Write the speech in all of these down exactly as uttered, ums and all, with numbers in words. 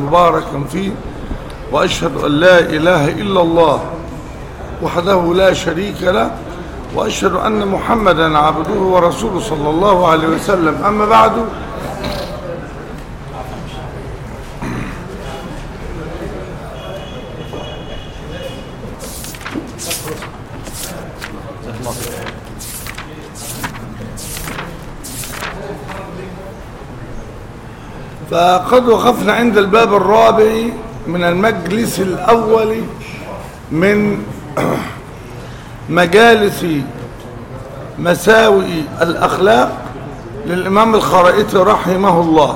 مباركا فيه، وأشهد أن لا إله إلا الله وحده لا شريك له، وأشهد أن محمدا عبده ورسوله صلى الله عليه وسلم. أما بعد، فقد وقفنا عند الباب الرابع من المجلس الأول من مجالس مساوئ الأخلاق للإمام الخرائطي رحمه الله.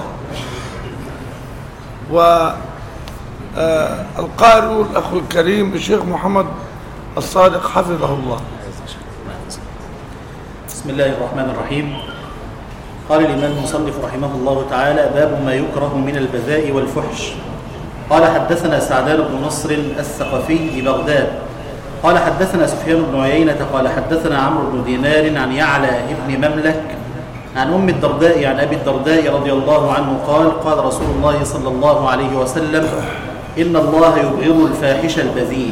والقارئ الأخ الكريم الشيخ محمد الصادق حفظه الله. بسم الله الرحمن الرحيم. قال الإمام المصنف رحمه الله تعالى: باب ما يكره من البذاء والفحش. قال: حدثنا سعدان بن نصر الثقفي ببغداد قال: حدثنا سفيان بن عيينة قال: حدثنا عمرو بن دينار عن يعلى ابن مملك عن أم الدرداء عن أبي الدرداء رضي الله عنه قال: قال رسول الله صلى الله عليه وسلم: إن الله يبغض الفاحش البذيء.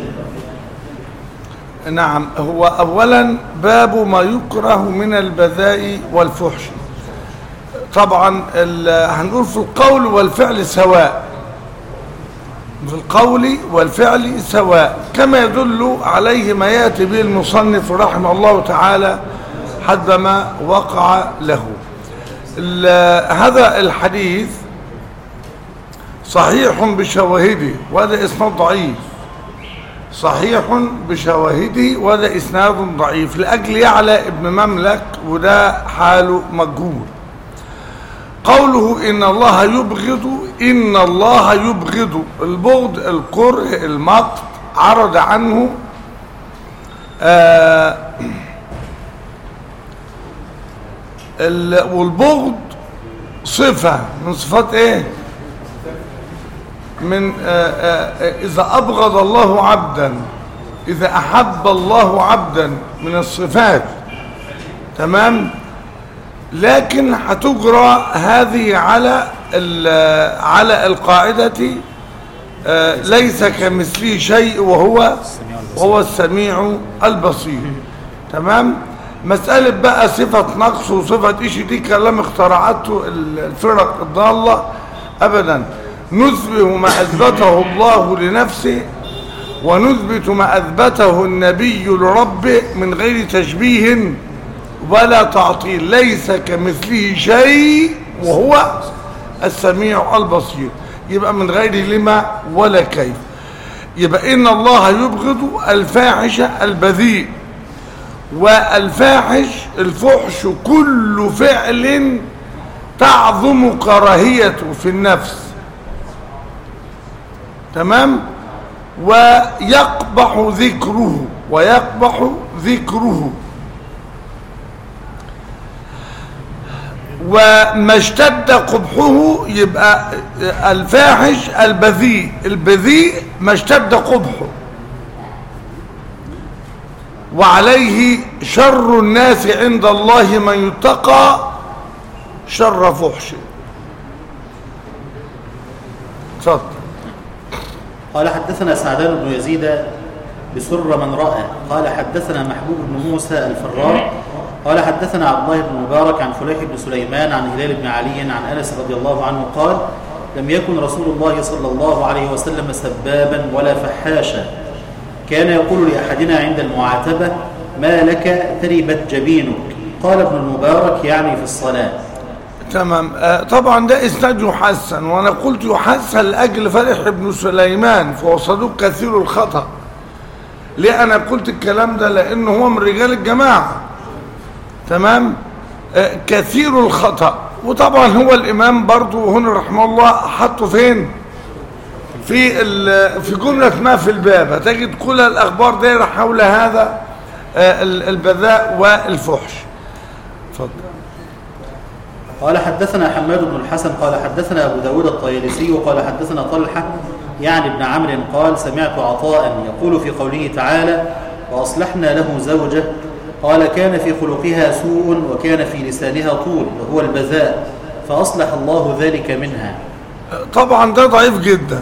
نعم، هو أولا باب ما يكره من البذاء والفحش. طبعا هنقول في القول والفعل سواء، في القول والفعل سواء، كما يدل عليه ما يأتي به المصنف رحمه الله تعالى حدما وقع له. هذا الحديث صحيح بشواهده وهذا إسناد ضعيف، صحيح بشواهده وهذا إسناد ضعيف لأجل يعلى ابن مملك وده حاله مجهول. قوله إن الله يبغض، إن الله يبغض، البغض الكره المقت عرض عنه آه والبغض صفة من صفات ايه؟ من آه آه إذا أبغض الله عبدا، إذا أحب الله عبدا من الصفات. تمام؟ لكن هتجرى هذه على على القاعدة آه ليس كمثله شيء وهو وهو السميع البصير. تمام؟ مسألة بقى صفة نقص وصفة إيش دي كلام اخترعته الفرق الضالة أبدا. نثبت ما أثبته الله لنفسه ونثبت ما أثبته النبي لربه من غير تشبيه ولا تعطيل. ليس كمثله شيء وهو السميع البصير، يبقى من غير لما ولا كيف. يبقى إن الله يبغض الفاحش البذيء، والفاحش الفحش كل فعل تعظم كراهيته في النفس. تمام؟ ويقبح ذكره ويقبح ذكره وما اشتد قبحه. يبقى الفاحش البذيء، البذيء ما اشتد قبحه. وعليه شر الناس عند الله من يتقى شر فحشه. اتفضل. قال: حدثنا سعدان بن يزيد بسر من رأى قال: حدثنا محبوب بن موسى الفراء قال: حدثنا عبد الله بن مبارك عن فليح بن سليمان عن هلال بن علي عن أنس رضي الله عنه قال: لم يكن رسول الله صلى الله عليه وسلم سبابا ولا فحاشا، كان يقول لأحدنا عند المعاتبة: ما لك تربت جبينك. قال ابن المبارك يعني في الصلاة. تمام. آه طبعا ده اسناد يحسن، وانا قلت يحسن لاجل فليح بن سليمان فهو صدوق كثير الخطأ. ليه انا قلت الكلام ده؟ لانه هو من رجال الجماعة. تمام؟ آه كثير الخطأ. وطبعا هو الامام برضو هنا رحمه الله حطه فين؟ في في جملة ما في الباب هتجد كل الاخبار دايره حول هذا آه البذاء والفحش. اتفضل. قال: حدثنا حماد بن الحسن قال: حدثنا أبو داود الطيالسي قال: حدثنا طلحة يعني ابن عمرو قال: سمعت عطاء يقول في قوله تعالى: وأصلحنا له زوجه. قال: كان في خلقها سوء وكان في لسانها طول وهو البذاء، فأصلح الله ذلك منها. طبعا ده ضعيف جدا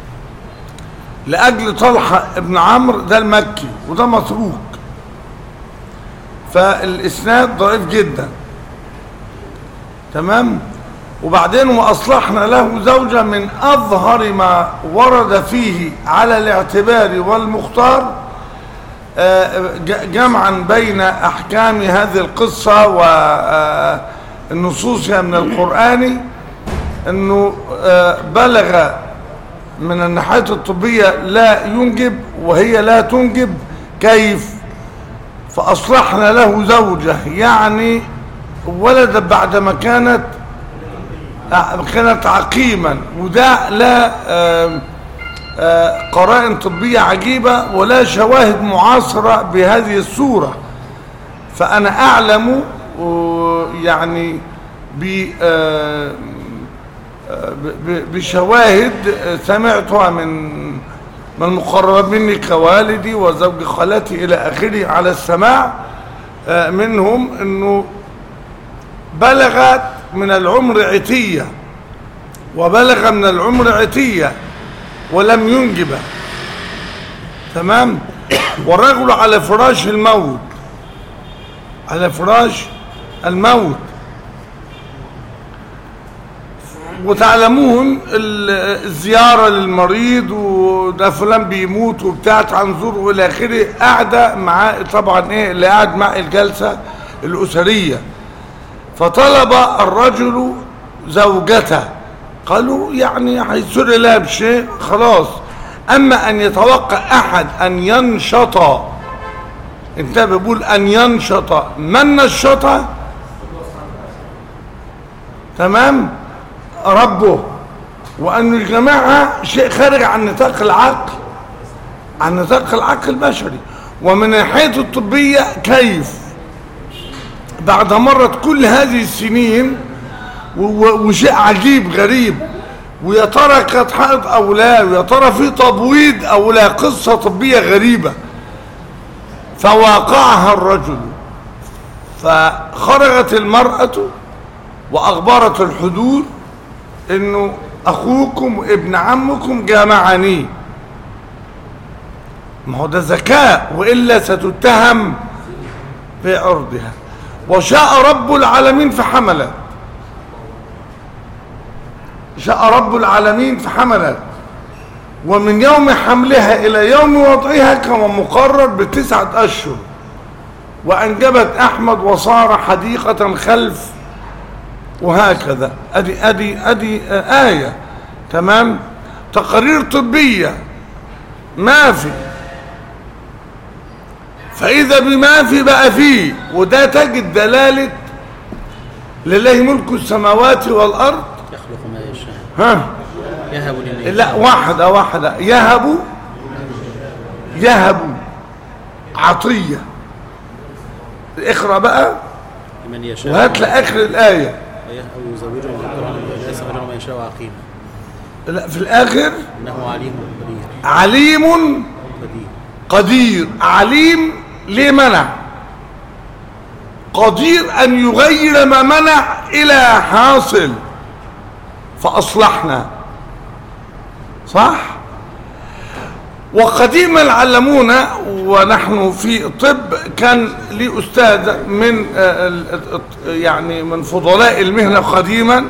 لأجل طلحة ابن عمرو ده المكي وده متروك، فالإسناد ضعيف جدا. تمام. وبعدين وأصلحنا له زوجة من أظهر ما ورد فيه على الاعتبار والمختار جمعا بين أحكام هذه القصة والنصوص من القرآن، أنه بلغ من الناحية الطبية لا ينجب وهي لا تنجب. كيف؟ فأصلحنا له زوجة، يعني ولدت بعدما كانت كانت عقيما، وده لا قرائن طبية عجيبة ولا شواهد معاصرة بهذه الصورة. فأنا أعلم يعني بشواهد سمعتها من من المقرب مني كوالدي وزوج خالتي إلى آخره على السماع منهم، أنه بلغت من العمر عتية وبلغ من العمر عتية ولم ينجب. تمام. والرجل على فراش الموت، على فراش الموت. وتعلمون الزيارة للمريض وده فلان بيموت وبتاع تنظر والى اخره، قاعدة معاه طبعا ايه اللي قاعد مع الجلسة الأسرية. فطلب الرجل زوجته، قالوا يعني هيسر لها بشيء خلاص، اما ان يتوقع احد ان ينشط، انت بقول ان ينشط، من نشط؟ تمام، ربه. وأن الجماعة شيء خارج عن نطاق العقل، عن نطاق العقل البشري. ومن الناحية الطبية كيف بعد مرت كل هذه السنين وشيء عجيب غريب، ويا ترى كانت حائض أو لا، ويا ترى في تبويض أو لا، قصة طبية غريبة. فواقعها الرجل، فخرجت المرأة وأخبرت الحدود انه اخوكم وابن عمكم جامعني. ما هو ده ذكاء، والا ستتهم في عرضها. وشاء رب العالمين فحملت، شاء رب العالمين فحملت، ومن يوم حملها الى يوم وضعها كما مقرر بتسعة اشهر، وانجبت احمد وصار حديقة خلف، وهكذا. ادي ادي ادي آية. تمام. تقارير طبية ما في، فإذا بما في بقى فيه. وده تجد دلالة لله ملك السماوات والأرض يخلق ما يشاء. ها يهب لله. لا، واحدة واحدة. يهب يهب عطية. اقرأ بقى لمن يشاء وهات لآخر الآية. أو يزوجهم ذكراً وما يشاء عقيما. لا، في الآخر إنه عليم قدير. عليم قدير. قدير. عليم ليه منع؟ قدير أن يغير ما منع إلى حاصل، فأصلحنا. صح؟ وقديما علمونا، ونحن في طب كان لي أستاذ من يعني من فضلاء المهنة قديما،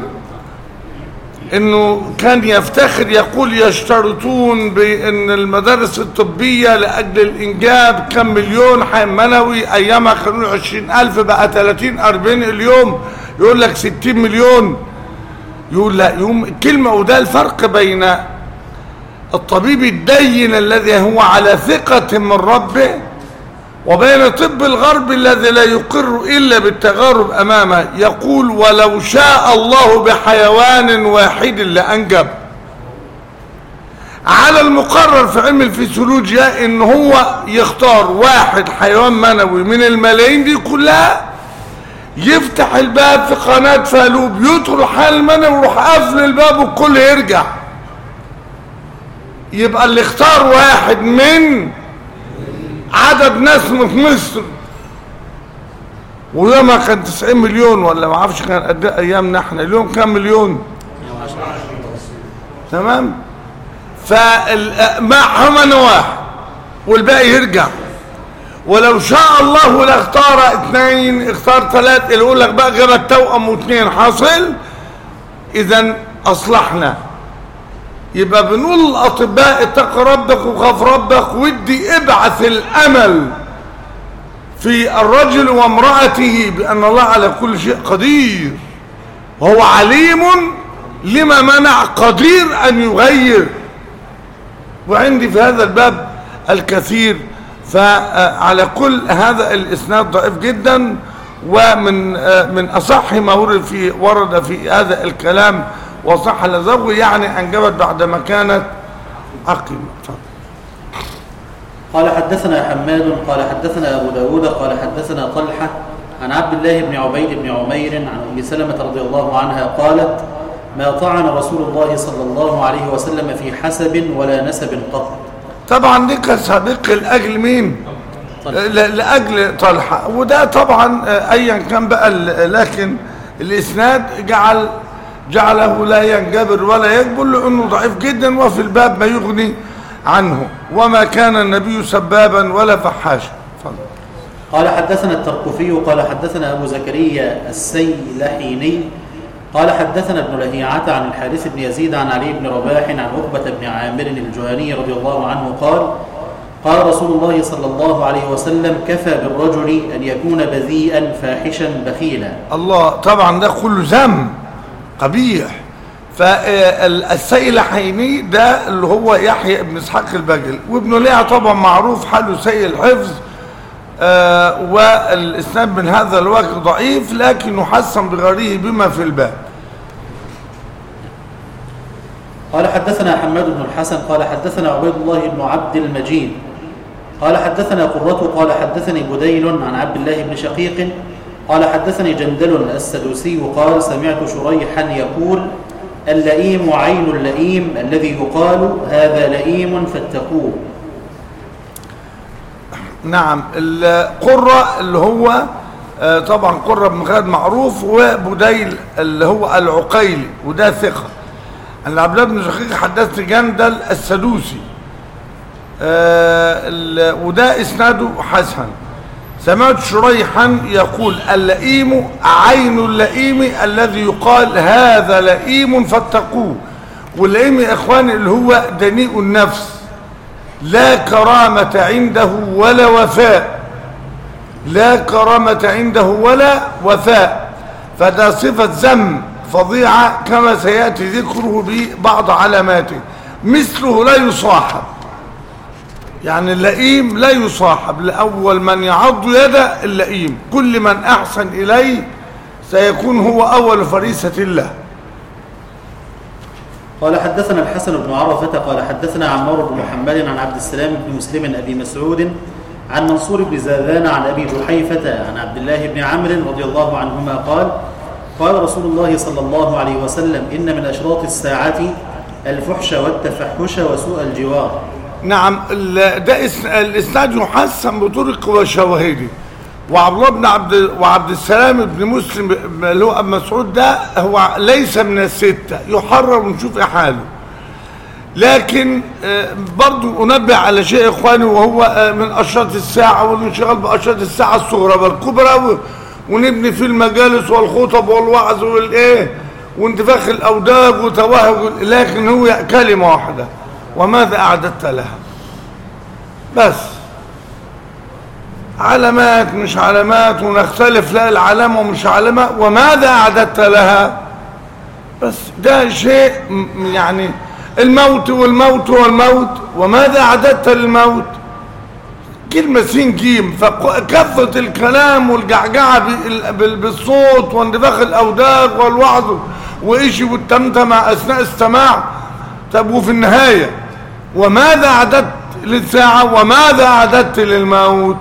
انه كان يفتخر يقول يشترطون بان المدارس الطبية لاجل الانجاب كم مليون حيوان منوي، ايامها كانوا عشرين الف بقى ثلاثين اربعين اليوم يقول لك ستين مليون. يقول لا، يوم كلمة. وده الفرق بين الطبيب الدين الذي هو على ثقة من ربه، وبين طب الغرب الذي لا يقر إلا بالتغارب أمامه. يقول ولو شاء الله بحيوان واحد لأنجب. على المقرر في علم الفسيولوجيا إن هو يختار واحد حيوان منوي من الملايين دي كلها، يفتح الباب في قناة فالوب، يدخل الحيوان المنوي ويروح قافل الباب والكل يرجع. يبقى اللي اختار واحد من عدد ناس في مصر، ويومها كان تسعين مليون ولا ما اعرفش كان قد ايه ايامنا احنا. اليوم كام مليون؟ تمام. فمعهما نواح والباقي يرجع. ولو شاء الله لاختار اثنين، اختار ثلاث، اللي يقول لك بقى جابت توأم واثنين حاصل، اذا اصلحنا. يبقى بنقول للاطباء اتق ربك وخاف ربك، ودي ابعث الامل في الرجل وامرأته بأن الله على كل شيء قدير، وهو عليم لما منع، قدير أن يغير. وعندي في هذا الباب الكثير. فعلى كل هذا الإسناد ضعيف جدا، ومن من أصح ما ورد في ورد في هذا الكلام وصح لزوجه، يعني أنجبت بعدما كانت عقيمة. قال حدثنا حماد قال حدثنا أبو داود قال حدثنا طلحة عن عبد الله بن عبيد بن عمير عن أم سلمة رضي الله عنها قالت: ما طعن رسول الله صلى الله عليه وسلم في حسب ولا نسب قط. طبعا دي كان سابق لأجل مين؟ لأجل طلحة، وده طبعا أيا كان بقى، لكن الإسناد جعل جعله لا ينجبر ولا يقبل، لأنه ضعيف جدا، وفي الباب ما يغني عنه. وما كان النبي سبابا ولا فحاشا. قال حدثنا الترقفي قال حدثنا أبو زكريا السيلحيني قال حدثنا ابن لهيعة عن الحارث بن يزيد عن علي بن رباح عن عقبة بن عامر الجهني رضي الله عنه قال: قال رسول الله صلى الله عليه وسلم: كفى بالرجل أن يكون بذيئا فاحشا بخيلا. الله، طبعا ده كله ذم قبيح. فالسيلحيني ده اللي هو يحيى بن اسحاق البجل، وابن لهيعة طبعا معروف حاله سيء الحفظ، آه والاسناد من هذا الوجه ضعيف، لكن يحسن بغيره بما في الباب. قال حدثنا حماد بن الحسن قال حدثنا عبيد الله بن عبد المجيد قال حدثنا قرة قال حدثني بديل عن عبد الله بن شقيق قال حدثني جندل السدوسي قال: سمعت شريحا يقول: اللئيم عين اللئيم الذي يقال هذا لئيم فاتقوه. نعم. القرة اللي هو طبعا قرة بن خالد معروف، وبديل اللي هو العقيلي وده ثقة. عن عبد الله بن شقيق حدثت جندل السدوسي، وده اسناده حسن. سمعت شريحا يقول: اللئيم عين اللئيم الذي يقال هذا لئيم فاتقوه. واللئيم يا اخواني اللي هو دنيء النفس، لا كرامة عنده ولا وفاء، لا كرامة عنده ولا وفاء. فده صفة ذم فظيعة كما سيأتي ذكره ببعض علاماته. مثله لا يصاحب، يعني اللئيم لا يصاحب. لأول من يعض يده اللئيم، كل من أحسن إليه سيكون هو أول فريسة الله. قال حدثنا الحسن بن عرفة قال حدثنا عمار بن محمد عن عبد السلام بن مسلم أبي مسعود عن منصور بن زاذان عن أبي جحيفة عن عبد الله بن عمرو رضي الله عنهما قال: قال رسول الله صلى الله عليه وسلم: إن من أشراط الساعة الفحش والتفحش وسوء الجوار. نعم. ده الإسناد يحسن بطرق وشواهده. وعبد الله بن عبد وعبد السلام بن مسلم اللي هو ابن مسعود ده هو ليس من الستة، يحرر ونشوف حاله. لكن برضو أنبه على شيء إخواني، وهو من أشراط الساعة والانشغال بأشراط الساعة الصغرى والكبرى، ونبني في المجالس والخطب والوعظ والإيه وانتفاخ الأوداج وتوهج، لكن هو كلمة واحدة: وماذا أعددت لها؟ بس علامات مش علامات، ونختلف لا العلامة ومش علامة، وماذا أعددت لها؟ بس ده شيء يعني الموت والموت والموت، وماذا أعددت للموت؟ كلمة سين جيم. فكثرة الكلام والجعجعة بالصوت واندفاخ الأوداج والوعظ وإيشي والتمتمة أثناء السماع. طب وفي النهاية وماذا أعددت للساعة وماذا أعددت للموت؟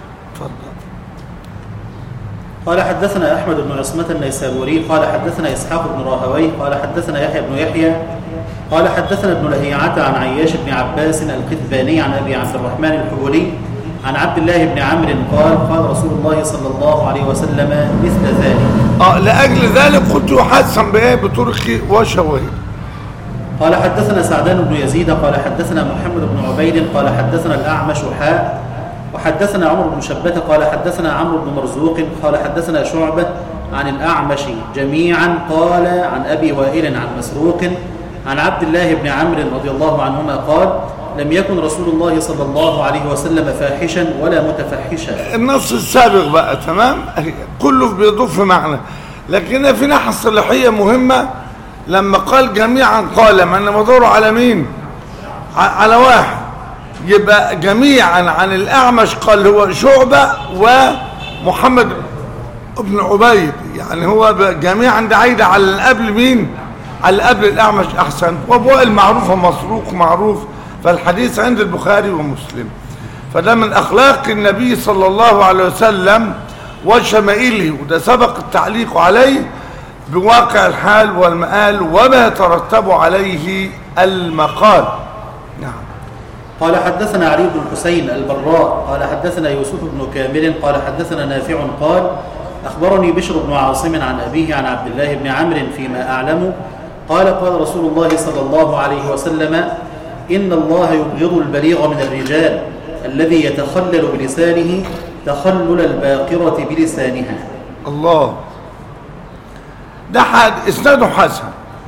قال حدثنا أحمد بن عصمة النيسابوري قال حدثنا إسحاق بن راهويه قال حدثنا يحيى بن يحيى قال حدثنا ابن لهيعة عن عياش بن عباس القثباني عن أبي عبد الرحمن الحبولي عن عبد الله بن عمرو قال: قال رسول الله صلى الله عليه وسلم مثل ذلك. اه لأجل ذلك قلت يحسن بإيه؟ بطرق وشواهد. قال حدثنا سعدان بن يزيد قال حدثنا محمد بن عبيد قال حدثنا الأعمش حاء وحدثنا عمر بن شبة قال حدثنا عمرو بن مرزوق قال حدثنا شعبة عن الأعمش جميعا قال عن أبي وائل عن مسروق عن عبد الله بن عمرو رضي الله عنهما قال لم يكن رسول الله صلى الله عليه وسلم فاحشا ولا متفحشا. النص السابق بقى تمام كله بيضيف معنى، لكن في ناحية صلاحية مهمة لما قال جميعا قال ما انا بدور على مين؟ على واحد، يبقى جميعا عن الأعمش قال هو شعبة ومحمد بن عبيد، يعني هو جميعا ده عايدة على القبل مين؟ على القبل الأعمش أحسن، وابوه المعروفة مسروق معروف، فالحديث عند البخاري ومسلم. فده من أخلاق النبي صلى الله عليه وسلم وشمائله، وده سبق التعليق عليه بواقع الحال والمآل وما يترتب عليه المقال. نعم. قال حدثنا علي بن الحسين البراء قال حدثنا يوسف بن كامل قال حدثنا نافع قال أخبرني بشر بن عاصم عن أبيه عن عبد الله بن عمرو فيما أعلم قال قال رسول الله صلى الله عليه وسلم إن الله يبغض البليغ من الرجال الذي يتخلل بلسانه تخلل الباقرة بلسانها. الله، ده حد اسناده حسن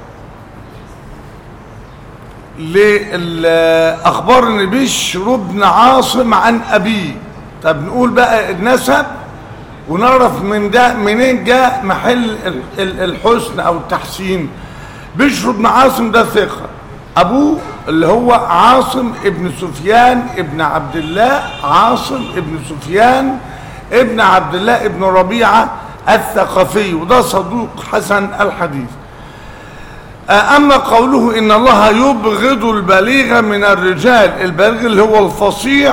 لأخبرني بشر بن عاصم عن أبيه. طب نقول بقى النسب ونعرف من ده منين جاء محل الحسن أو التحسين. بشر بن عاصم ده ثقة، أبوه اللي هو عاصم ابن سفيان ابن عبد الله، عاصم ابن سفيان ابن عبد الله ابن ربيعة الثقفي، وده صدوق حسن الحديث. أما قوله إن الله يبغض البليغ من الرجال، البليغ اللي هو الفصيح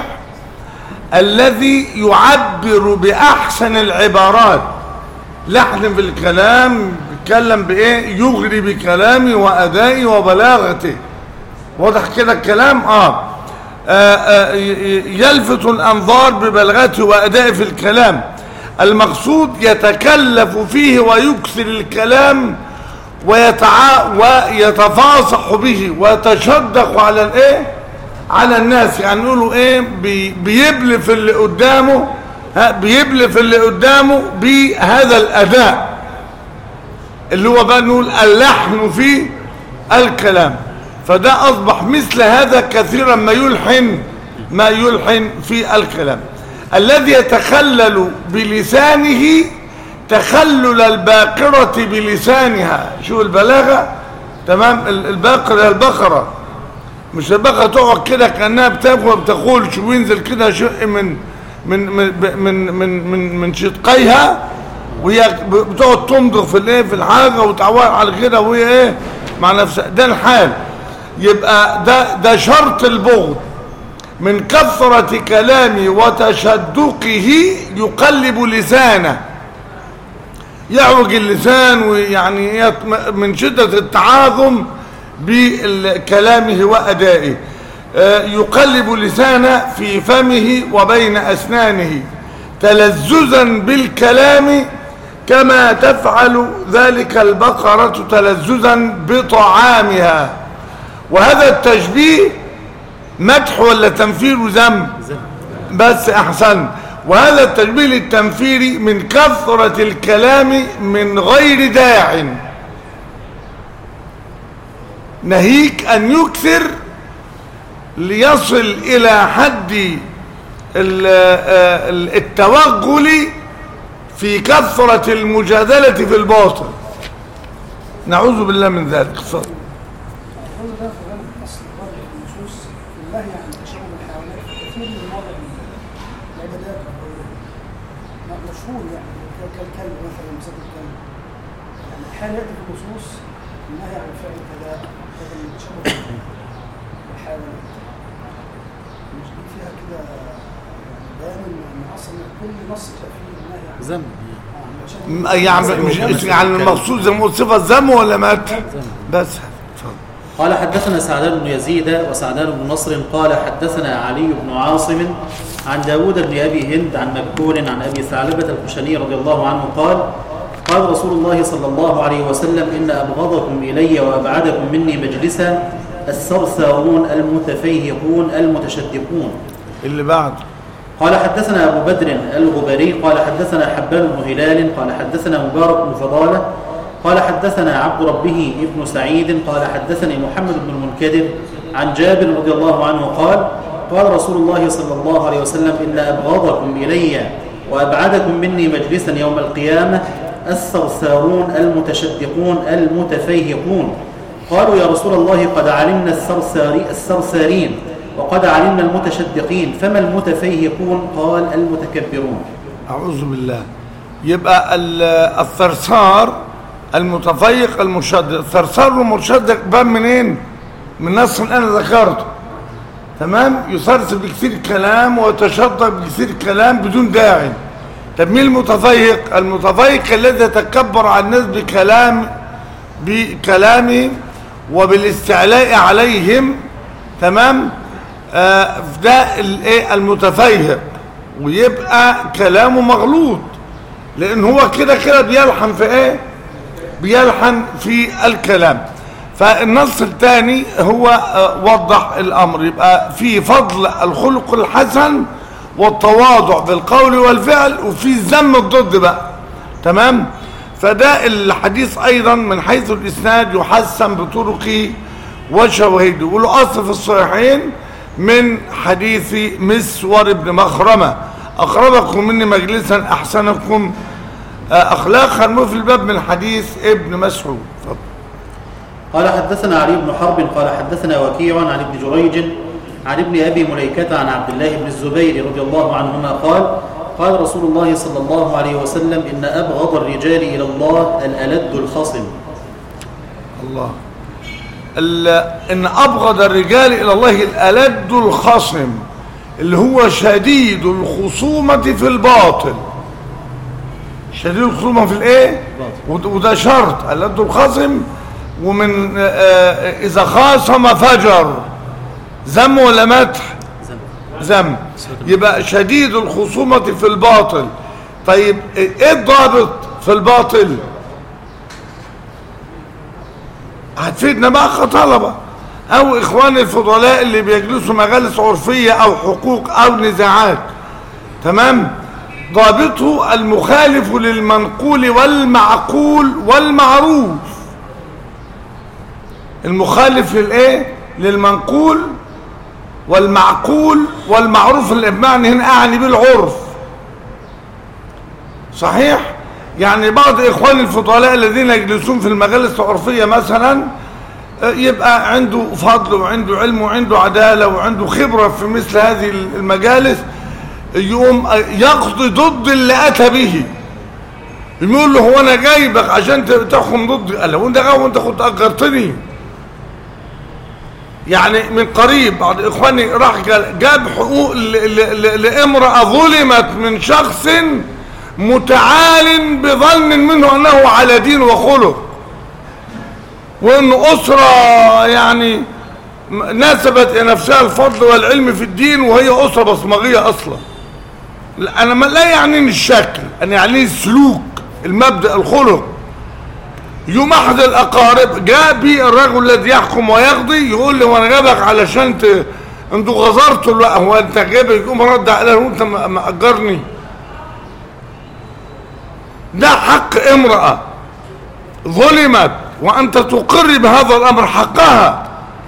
الذي يعبر بأحسن العبارات، لحن في الكلام، بيتكلم بإيه؟ يغري بكلامه وأدائه وبلاغته. واضح كده الكلام؟ آه. آه, آه يلفت الأنظار ببلاغته وأدائه في الكلام. المقصود يتكلف فيه ويكثر الكلام ويتع... ويتفاصح به ويتشدق على الايه؟ على الناس، يعني نقولوا ايه؟ بي... بيبلف اللي قدامه، ها بيبلف اللي قدامه بهذا الاداء اللي هو بقى نقول اللحن في الكلام. فده اصبح مثل هذا كثيرا ما يلحن ما يلحن في الكلام. الذي يتخلل بلسانه تخلل الباقرة بلسانها. شو البلاغة؟ تمام. الباقرة البقرة، مش البقرة تقعد كده كأنها بتاكل وبتقول شو ينزل كده شق من من من من من من, من شدقيها، وهي بتقعد تمضغ في الايه في الحاجة وتعوق على كده وهي ايه مع نفسها. ده الحال. يبقى ده ده شرط البغض، من كثرة كلامه وتشدقه يقلب لسانه، يعوج اللسان، ويعني من شدة التعاظم بكلامه وأدائه يقلب لسانه في فمه وبين أسنانه تلذذا بالكلام كما تفعل ذلك البقرة تلذذا بطعامها. وهذا التشبيه مدح ولا تنفير وذم؟ بس أحسن. وهذا التشبيه للتنفير من كثرة الكلام من غير داع، ناهيك أن يكثر ليصل إلى حد التوغل في كثرة المجادلة في الباطل. نعوذ بالله من ذلك. صدق. مشهور يعني كالكلب مثلا مسك الكلب، يعني احيانا ياتي في النصوص النهي عن فعل كذا كذا من تشبه الحيوانات، مش دي فيها كده بيان ان اصلا كل نص فيه النهي عن ذم، يعني مش يعني المقصود زي ما قلت صفه ذم ولا مات بس. قال حدثنا سعدان بن يزيد وسعدان بن نصر قال حدثنا علي بن عاصم عن داود بن أبي هند عن مكحول عن أبي ثعلبة الخشني رضي الله عنه قال قال رسول الله صلى الله عليه وسلم إن أبغضكم إلي وأبعدكم مني مجلسا الثرثارون المتفيهقون المتشدقون. اللي بعد قال حدثنا أبو بدر الغبري قال حدثنا حبان بن هلال قال حدثنا مبارك بن فضالة قال حدثنا عبد ربه ابن سعيد قال حدثني محمد بن المنكدر عن جابر رضي الله عنه قال قال رسول الله صلى الله عليه وسلم إن أبغضكم إلي وأبعدكم مني مجلسا يوم القيامة الثرثارون المتشدقون المتفيهقون. قالوا يا رسول الله قد علمنا الثرثاري الثرثارين وقد علمنا المتشدقين فما المتفيهقون؟ قال المتكبرون. أعوذ بالله. يبقى الثرثار المتفيق المشدق. الثرثار والمشدق بان منين؟ من نص أنا ذكرته. تمام؟ يثرثر بكثير كلام ويتشدق بكثير كلام بدون داعي. طب مين المتفيق؟ المتفيق الذي يتكبر على الناس بكلام بكلامه وبالاستعلاء عليهم. تمام؟ آه ده الايه المتفيهق، ويبقى كلامه مغلوط لان هو كده كده بيلحن في ايه؟ بيلحن في الكلام. فالنص الثاني هو آه وضح الامر، يبقى في فضل الخلق الحسن والتواضع بالقول والفعل، وفي ذم الضد بقى. تمام؟ فده الحديث ايضا من حيث الاسناد يحسن بطرقه وشواهده، والاصل في الصحيحين من حديث مسور بن مخرمة أقربكم مني مجلسا أحسنكم أخلاقا، وفي الباب من حديث ابن مسعود. قال حدثنا علي بن حرب قال حدثنا وكيع عن ابن جريج عن ابن أبي مليكة عن عبد الله بن الزبير رضي الله عنهما قال قال رسول الله صلى الله عليه وسلم إن أبغض الرجال إلى الله الألد الخصم. الله. إن أبغض الرجال إلى الله الألد الخصم، اللي هو شديد الخصومة في الباطل. شديد الخصومة في الإيه؟ وده شرط ألد الخصم. ومن إذا خاصم فجر، ذم ولا مدح؟ ذم. يبقى شديد الخصومة في الباطل. طيب إيه الضابط في الباطل؟ هتفيدنا بقى كطلبة او اخوان الفضلاء اللي بيجلسوا مجالس عرفية او حقوق او نزاعات. تمام؟ ضابطه المخالف للمنقول والمعقول والمعروف. المخالف للايه؟ للمنقول والمعقول والمعروف، اللي بمعنى هنا اعني بالعرف. صحيح؟ يعني بعض إخوان الفضلاء الذين يجلسون في المجالس العرفية مثلا يبقى عنده فضل وعنده علم وعنده عدالة وعنده خبرة في مثل هذه المجالس، يقوم يقضي ضد اللي أتى به. يقول له هو أنا جايبك عشان تحكم ضدي؟ قال له وأنت غاوي وأنت كنت أجرتني. يعني من قريب بعض إخواني راح جاب حقوق لامرأة ظلمت من شخص متعال بظن منه أنه على دين وخلق، وأنه أسرة يعني ناسبت إلى نفسها الفضل والعلم في الدين، وهي أسرة بصمجية أصلا. أنا ما لا يعنيني الشكل، أنا يعنيني السلوك، المبدأ، الخلق. يوم أحد الأقارب جاء بي الرجل الذي يحكم ويقضي، يقول لي وأنا جابك علشان ت... أنتوا غزرتوا. لا، هو أنت جايبك؟ يقوم رد عليه وأنت مأجرني. ده حق امرأة ظلمت وأنت تقر بهذا الأمر حقها.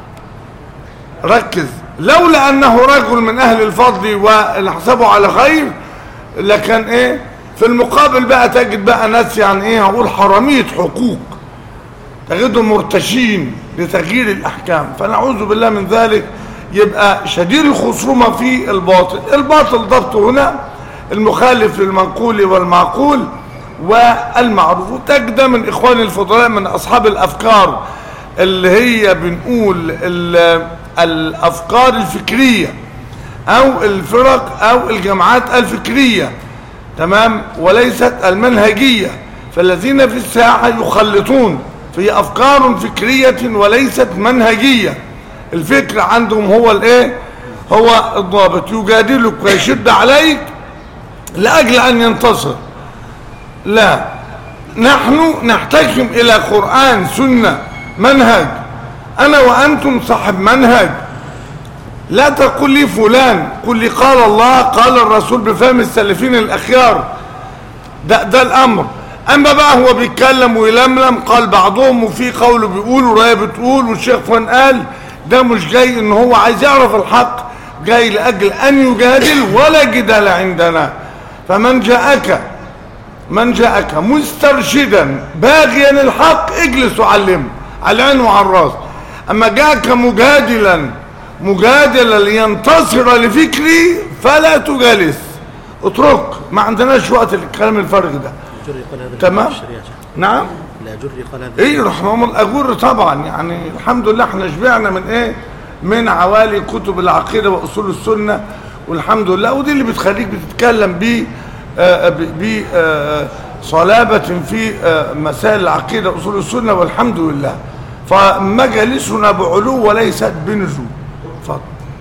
ركز، لولا أنه رجل من أهل الفضل ونحسبه على خير لكن إيه في المقابل بقى تجد بقى ناس يعني إيه هقول حرامية حقوق، تجدهم مرتشين لتغيير الأحكام. فنعوذ بالله من ذلك. يبقى شديد الخصومة في الباطل. الباطل ضبطه هنا المخالف للمنقول والمعقول والمعروف. وتجد من إخوان الفضلاء من أصحاب الأفكار اللي هي بنقول الأفكار الفكرية أو الفرق أو الجماعات الفكرية. تمام؟ وليست المنهجية. فالذين في الساحة يخلطون في أفكار فكرية وليست منهجية. الفكر عندهم هو الايه؟ هو الضابط. يجادلك ويشد عليك لأجل أن ينتصر. لا، نحن نحتكم إلى قرآن سنة منهج، أنا وأنتم صاحب منهج. لا تقول لي فلان، قل لي قال الله قال الرسول بفهم السلفين الأخيار. ده, ده الأمر. أما بقى هو بيتكلم ويلملم، قال بعضهم وفي قوله بيقول ورايه بتقول والشيخ فلان قال، ده مش جاي إن هو عايز يعرف الحق، جاي لأجل أن يجادل ولا جدال عندنا. فمن جاءك من جاءك مسترشدا باغيا الحق اجلس وعلمه على العين وعلى الراس. أما جاءك مجادلا مجادلا لينتصر لفكري فلا تجالس، اترك، ما عندناش وقت للكلام الفارغ ده. تمام. نعم. الأجري قال هذا. ايه رحمه الله الأجر طبعا، يعني الحمد لله احنا شبعنا من ايه، من عوالي كتب العقيدة وأصول السنة والحمد لله، ودي اللي بتخليك بتتكلم بيه بصلابة في آه مسائل العقيدة وأصول السنة والحمد لله. فمجالسنا بعلو وليست بنزول. اتفضل.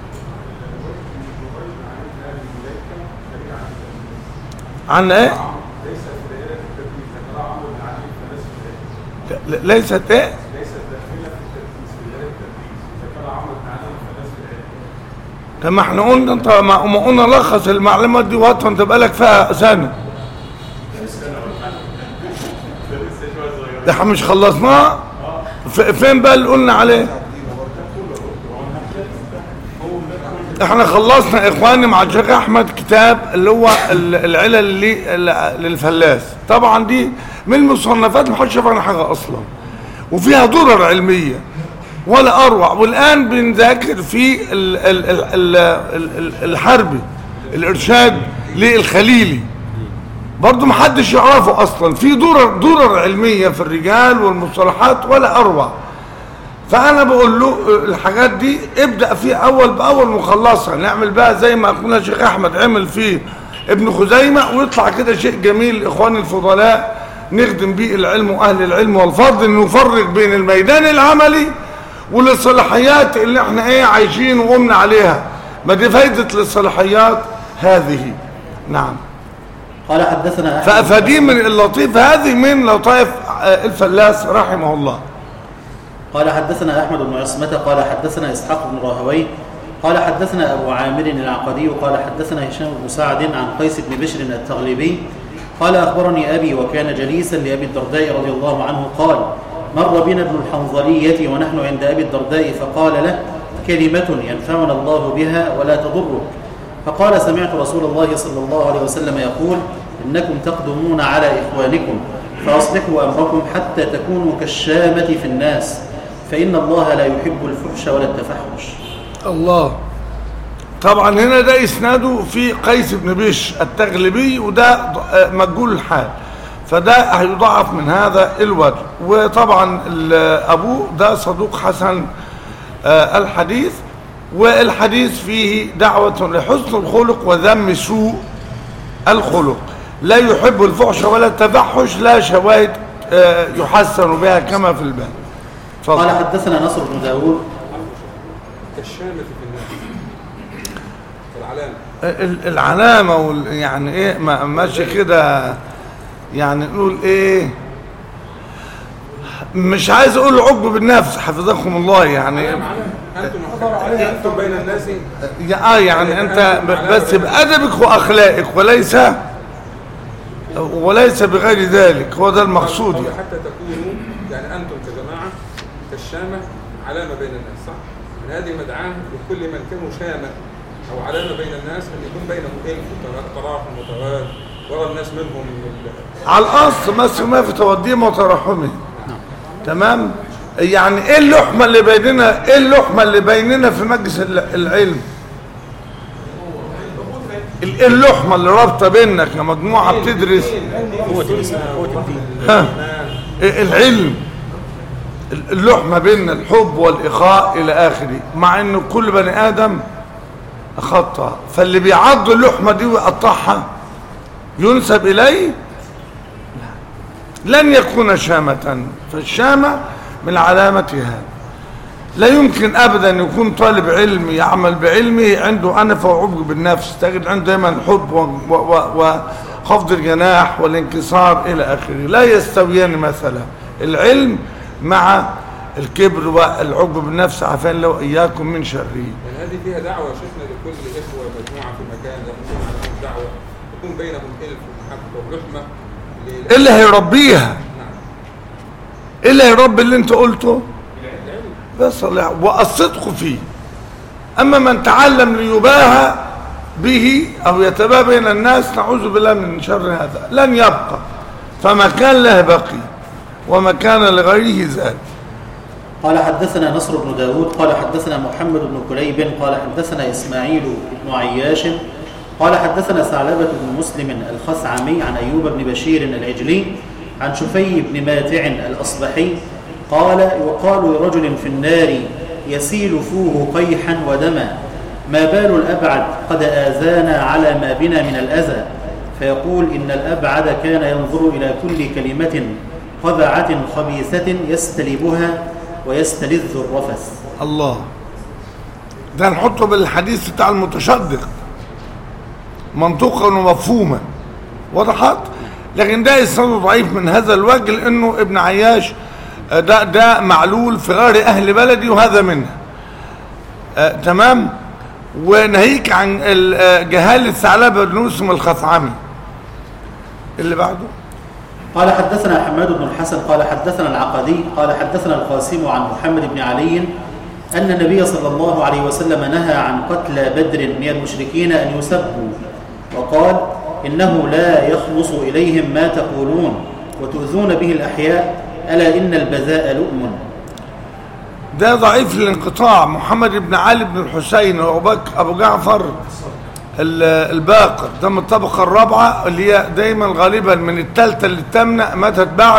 عن ايه؟ ليست ايه؟ كما احنا قلنا، انت ما قلنا لخص المعلومات دي وقت انت بقالك فيها سنه. احنا مش خلصناها؟ فين بقى اللي قلنا عليه؟ احنا خلصنا اخواني مع الشيخ احمد كتاب اللي هو العلل للفلاس. طبعا دي من المصنفات ما حدش عنها حاجه اصلا، وفيها ضرر علميه ولا اروع. والان بنذاكر في ال ال ال ال الحربي الارشاد للخليلي، برضو محدش يعرفه اصلا، في ضرر ضرر علميه في الرجال والمصطلحات ولا اروع. فانا بقول له الحاجات دي ابدا فيها اول باول مخلصها، نعمل بقى زي ما اخونا الشيخ احمد عمل في ابن خزيمه، ويطلع كده شيء جميل. اخواني الفضلاء نخدم بيه العلم واهل العلم والفضل، نفرق بين الميدان العملي والصلاحيات اللي احنا ايه عايشين وقمنا عليها. ما دي فايده الصلاحيات هذه. نعم. قال حدثنا فدي من اللطيف، هذه من لطائف الفلاس رحمه الله. قال حدثنا أحمد بن عصمة قال حدثنا إسحاق بن راهوي قال حدثنا أبو عامر العقدي قال حدثنا هشام بن سعد عن قيس بن بشر التغلبي قال أخبرني أبي وكان جليسا لأبي الدرداء رضي الله عنه قال مر بنا ابن الحنظلية ونحن عند أبي الدرداء فقال له كلمة ينفعنا الله بها ولا تضرك. فقال سمعت رسول الله صلى الله عليه وسلم يقول إنكم تقدمون على إخوانكم فأصلحوا أمركم حتى تكونوا كالشامة في الناس، فإن الله لا يحب الفحش ولا التفحش. الله. طبعا هنا ده إسناده في قيس بن بشر التغلبي، وده مجهول الحال، فده هيضعف من هذا الوجه. وطبعا أبوه ده صدوق حسن الحديث، والحديث فيه دعوة لحسن الخلق وذم سوء الخلق. لا يحب الفحش ولا التفحش، لا شواهد يحسن بها كما في الباب. قال حدثنا نصر بن داود كالشامة في الناس، العلامة العلامة وال يعني ايه ماشي كده، يعني نقول ايه، مش عايز اقول عقب بالنفس حفظكم الله، يعني انتم انتم بين الناس اه يعني انت بس بأدبك واخلاقك، وليس وليس بغير ذلك، هو ده المقصود يعني. حتى تكونوا يعني انتم كجماعه كالشامه علامه بين الناس، صح؟ من هذه مدعاه لكل من كانوا شامه او علامه بين الناس ان يكون بينهم الف وتراحم وتواد، ورى الناس منهم على الاصل بس ما في توديهم وتراحمهم. تمام. يعني ايه اللحمه اللي بيننا، ايه اللحمه اللي بيننا في مجلس العلم، اللحمه اللي رابطه بينك كمجموعه بتدرس ها العلم، اللحمه بين الحب والاخاء الى اخره، مع انه كل بني ادم خطأ. فاللي بيعض اللحمه دي ويقطعها ينسب اليه لن يكون شامه. فالشامه من علامتها. لا يمكن ابدا يكون طالب علم يعمل بعلمه عنده انف وعجب بالنفس، تجد عنده دايما حب خفض الجناح والانكسار إلى آخره. لا يستويان مثلا العلم مع الكبر والعجب بالنفس، عفان لو إياكم من شره. يعني هذه فيها دعوة يا شيخنا لكل إخوة مجموعة في مكان يكون عليهم دعوة، يكون بينهم ألف ومحبة ورحمة. إيه اللي هيربيها؟ إيه اللي هيربي اللي أنت قلته؟ بس والصدق فيه. أما من تعلم ليباهى به أو يتباهى بين الناس، نعوذ بالله من شر هذا، لن يبقى. فما كان له بقي وما كان لغيره زاد. قال حدثنا نصر بن داود قال حدثنا محمد بن كليب قال حدثنا إسماعيل بن عياش قال حدثنا ثعلبة بن مسلم الخثعمي عن أيوب بن بشير العجلي عن شفي بن ماتع الأصبحي قال وقالوا لرجل في النار يسيل فوه قيحا ودما ما بال الأبعد قد آذانا على ما بنا من الأذى، فيقول إن الأبعد كان ينظر إلى كل كلمة قذعة خبيثة يستلبها ويستلذ الرفث. الله، ده نحطه بالحديث بتاع المتشدق منطوقا ومفهوما، وضحت. لكن ده إسناده ضعيف من هذا الوجه، لأنه ابن عياش ده ده معلول في غير أهل بلدي وهذا منه. آه تمام. وناهيك عن جهالة ثعلبة بن مسلم الخثعمي. اللي بعده قال حدثنا حماد بن الحسن قال حدثنا العقدي قال حدثنا القاسم عن محمد بن علي أن النبي صلى الله عليه وسلم نهى عن قتل بدر من المشركين أن يسبوا، وقال إنه لا يخلص إليهم ما تقولون وتؤذون به الأحياء، ألا إن البذاء لؤم. ده ضعيف الانقطاع. محمد بن علي بن الحسين وأبو جعفر الباقر، ده من الطبقة الرابعة، اللي هي دايما غالبا من الثالثة للثامنة، ماتت بعد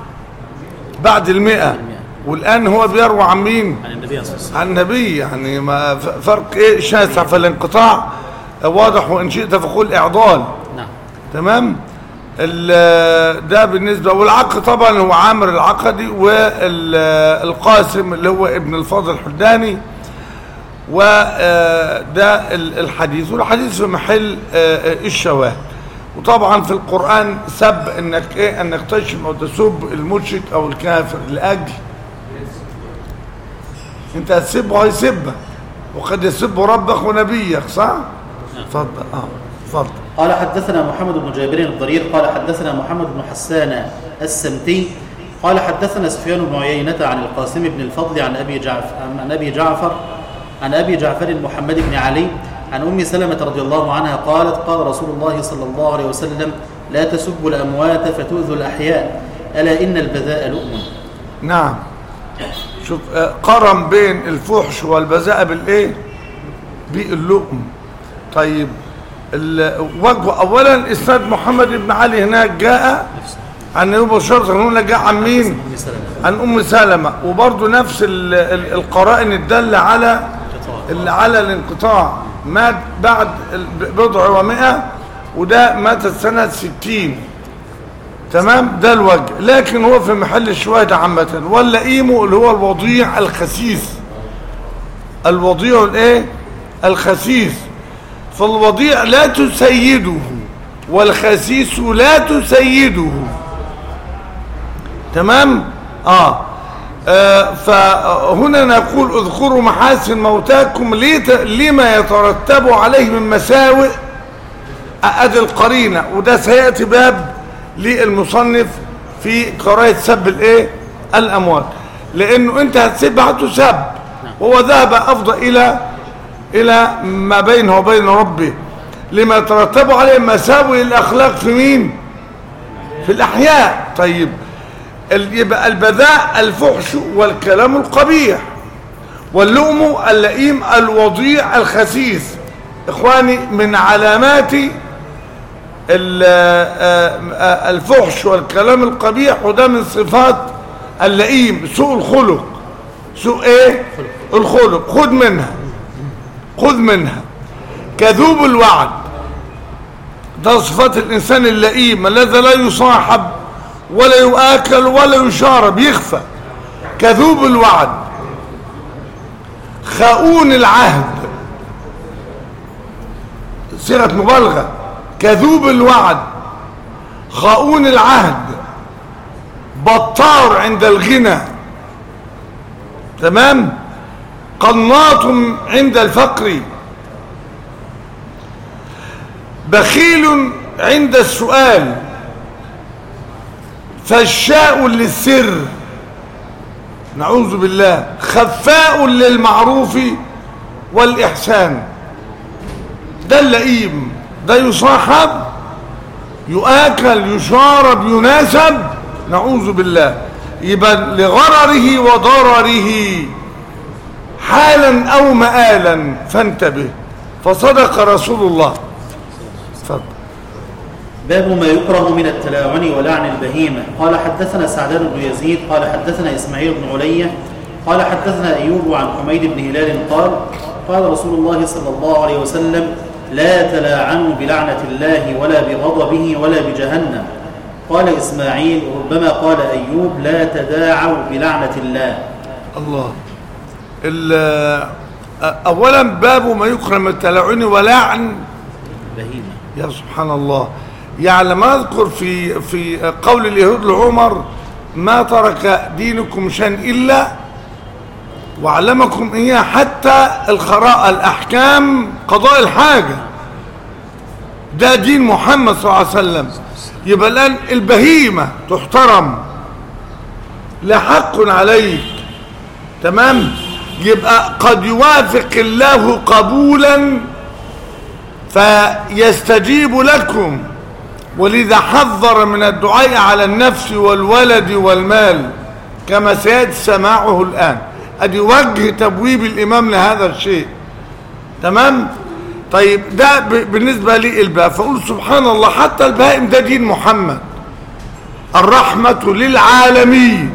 بعد المئة، والآن هو بيروى عن مين؟ عن النبي صلى الله عليه وسلم. عن النبي. يعني ما فرق ايه شاسع في الانقطاع واضح، وإن شئت فقول إعضال. نعم. تمام. ده بالنسبة. والعق طبعا هو عامر العقدي، والقاسم اللي هو ابن الفضل الحداني. وده الحديث، والحديث في محل الشواهد. وطبعا في القرآن سب انك ايه انك تشتم او تسب المشرك او الكافر لاجل انت هتسبه هيسبك، وقد يسب ربك ونبيك، صح؟ اتفضل. اه اتفضل. قال حدثنا محمد بن جابر الضرير قال حدثنا محمد بن حسان السمتي قال حدثنا سفيان بن عيينة عن القاسم بن الفضل عن ابي جعفر عن ابي جعفر عن ابي جعفر محمد بن علي عن ام سلمة رضي الله عنها قالت قال رسول الله صلى الله عليه وسلم لا تسبوا الاموات فتؤذوا الاحياء، الا ان البذاء لؤم. نعم. شوف قرن بين الفحش والبذاء بالايه؟ باللؤم. طيب وجه اولا اسناد محمد بن علي هناك جاء عن ابو بشر، هنا جاء عن مين؟ عن ام سلمة. وبرضه نفس القرائن الداله على اللي على الانقطاع. مات بعد بضع ومئة، وده مات سنة ستين. تمام. ده الوجه. لكن هو في محل الشواهد عامة. واللئيم اللي هو الوضيع الخسيس، الوضيع الايه؟ الخسيس. فالوضيع لا تسيده، والخسيس لا تسيده. تمام. آه. آه فهنا نقول اذكروا محاسن موتاكم لما يترتب عليه من مساوئ. ادي القرينه، وده سياتي باب للمصنف في قراءه سب الايه؟ الاموات. لانه انت هتسب هتسب، وهو ذهب افضل الى الى ما بينه وبين ربه لما يترتب عليه مساوئ الاخلاق في مين؟ في الاحياء. طيب يبقى البذاء الفحش والكلام القبيح، واللؤم اللئيم الوضيع الخسيس. اخواني من علامات الفحش والكلام القبيح، وده من صفات اللئيم سوء الخلق. سوء ايه؟ الخلق. خذ منها خذ منها كذوب الوعد، ده صفات الانسان اللئيم الذي لا يصاحب ولا يؤكل ولا يشارب، يخفى. كذوب الوعد، خاؤون العهد، صيغة مبالغة. كذوب الوعد خاؤون العهد، بطار عند الغنى، تمام، قناط عند الفقر، بخيل عند السؤال، فشاء للسر، نعوذ بالله، خفاء للمعروف والإحسان. ده اللئيم، ده يصاحب، يؤكل، يشارب، يناسب، نعوذ بالله. يبقى لغرره وضرره حالا أو مآلا، فانتبه. فصدق رسول الله. فضل. باب ما يكره من التلاعن ولعن البهيمة. قال حدثنا سعدان بن يزيد قال حدثنا إسماعيل بن علية قال حدثنا أيوب عن حميد بن هلال قال قال رسول الله صلى الله عليه وسلم: لا تلاعنوا بلعنة الله ولا بغضبه ولا بجهنم. قال إسماعيل: ربما قال أيوب: لا تداعوا بلعنة الله. الله. أولا باب ما يكره من التلاعن ولعن البهيمة. يا سبحان الله. يعني ما أذكر في في قول اليهود لعمر: ما ترك دينكم شيئا إلا وعلمكم إياه، حتى الخراء، الأحكام، قضاء الحاجة. ده دين محمد صلى الله عليه وسلم. يبقى الآن البهيمة تحترم، لا حق عليك، تمام. يبقى قد يوافق الله قبولا فيستجيب لكم، ولذا حذر من الدعاء على النفس والولد والمال كما سيأتي سماعه الآن. ادي وجه تبويب الامام لهذا الشيء، تمام. طيب ده بالنسبه لي الباب. فاقول سبحان الله، حتى البهائم ده دين محمد، الرحمه للعالمين،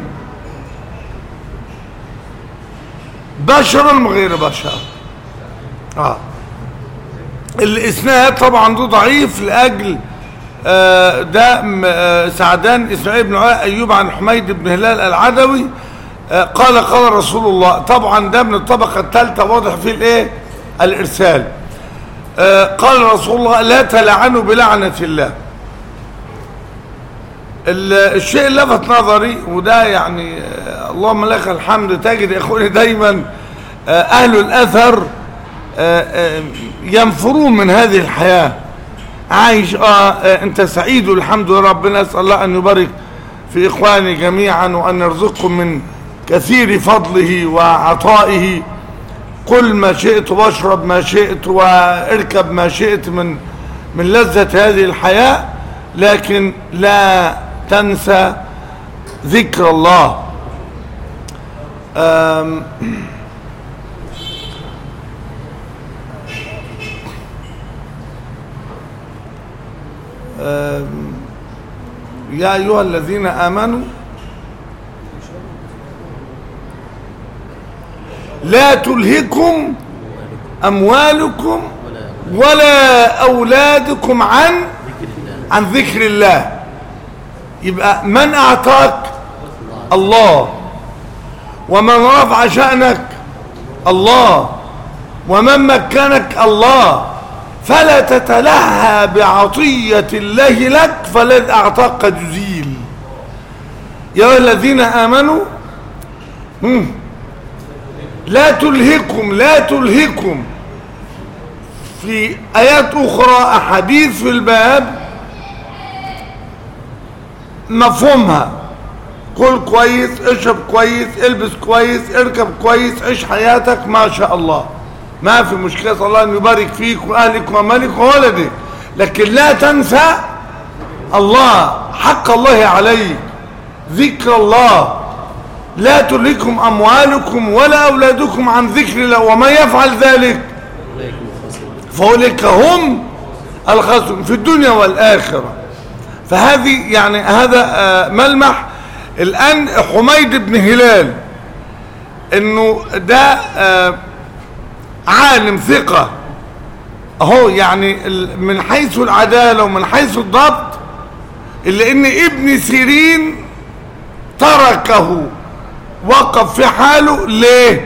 بشر وغير بشر. اه الاسناد طبعا ده ضعيف لاجل آه ده آه سعدان اسماعيل بن ايوب عن حميد بن هلال العدوي قال قال رسول الله. طبعا ده من الطبقة الثالثة، واضح في الايه الارسال. آه قال رسول الله: لا تلعنوا بلعنة الله. الشيء اللي لفت نظري، وده يعني آه اللهم لك الحمد، تجد يا اخواني دايما آه اهل الاثر آه آه ينفرون من هذه الحياة. عايش آه, آه انت سعيد والحمد لله، ربنا اسال الله ان يبارك في اخواني جميعا وان يرزقكم من كثير فضله وعطائه. قل ما شئت واشرب ما شئت واركب ما شئت من من لذة هذه الحياة، لكن لا تنسى ذكر الله. أم أم يا أيها الذين آمنوا لا تلهكم أموالكم ولا أولادكم عن عن ذكر الله. يبقى من أعطاك؟ الله. ومن رفع شأنك؟ الله. ومن مكنك؟ الله. فلا تتلهى بعطية الله لك، فالذي أعطاك قد يزيل. يا الذين آمنوا مم. لا تلهكم لا تلهكم في آيات أخرى، أحاديث في الباب مفهومها: كل كويس، اشرب كويس، البس كويس، اركب كويس، عيش حياتك ما شاء الله، ما في مشكلة، صلى الله أن يبارك فيك وأهلك ومالك وولدك. لكن لا تنسى الله، حق الله عليك، ذكر الله. لا تلهكم أموالكم ولا أولادكم عن ذكر الله، وما يفعل ذلك فأولئك هم الخاسرون في الدنيا والآخرة. فهذه يعني هذا ملمح. الآن حميد بن هلال انه ده عالم ثقة اهو، يعني من حيث العدالة ومن حيث الضبط، إلا ان ابن سيرين تركه، وقف في حاله. ليه؟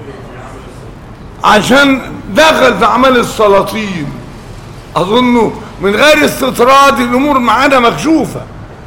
عشان دخل في اعمال السلاطين، اظنه من غير استطراد الامور معانا مكشوفه،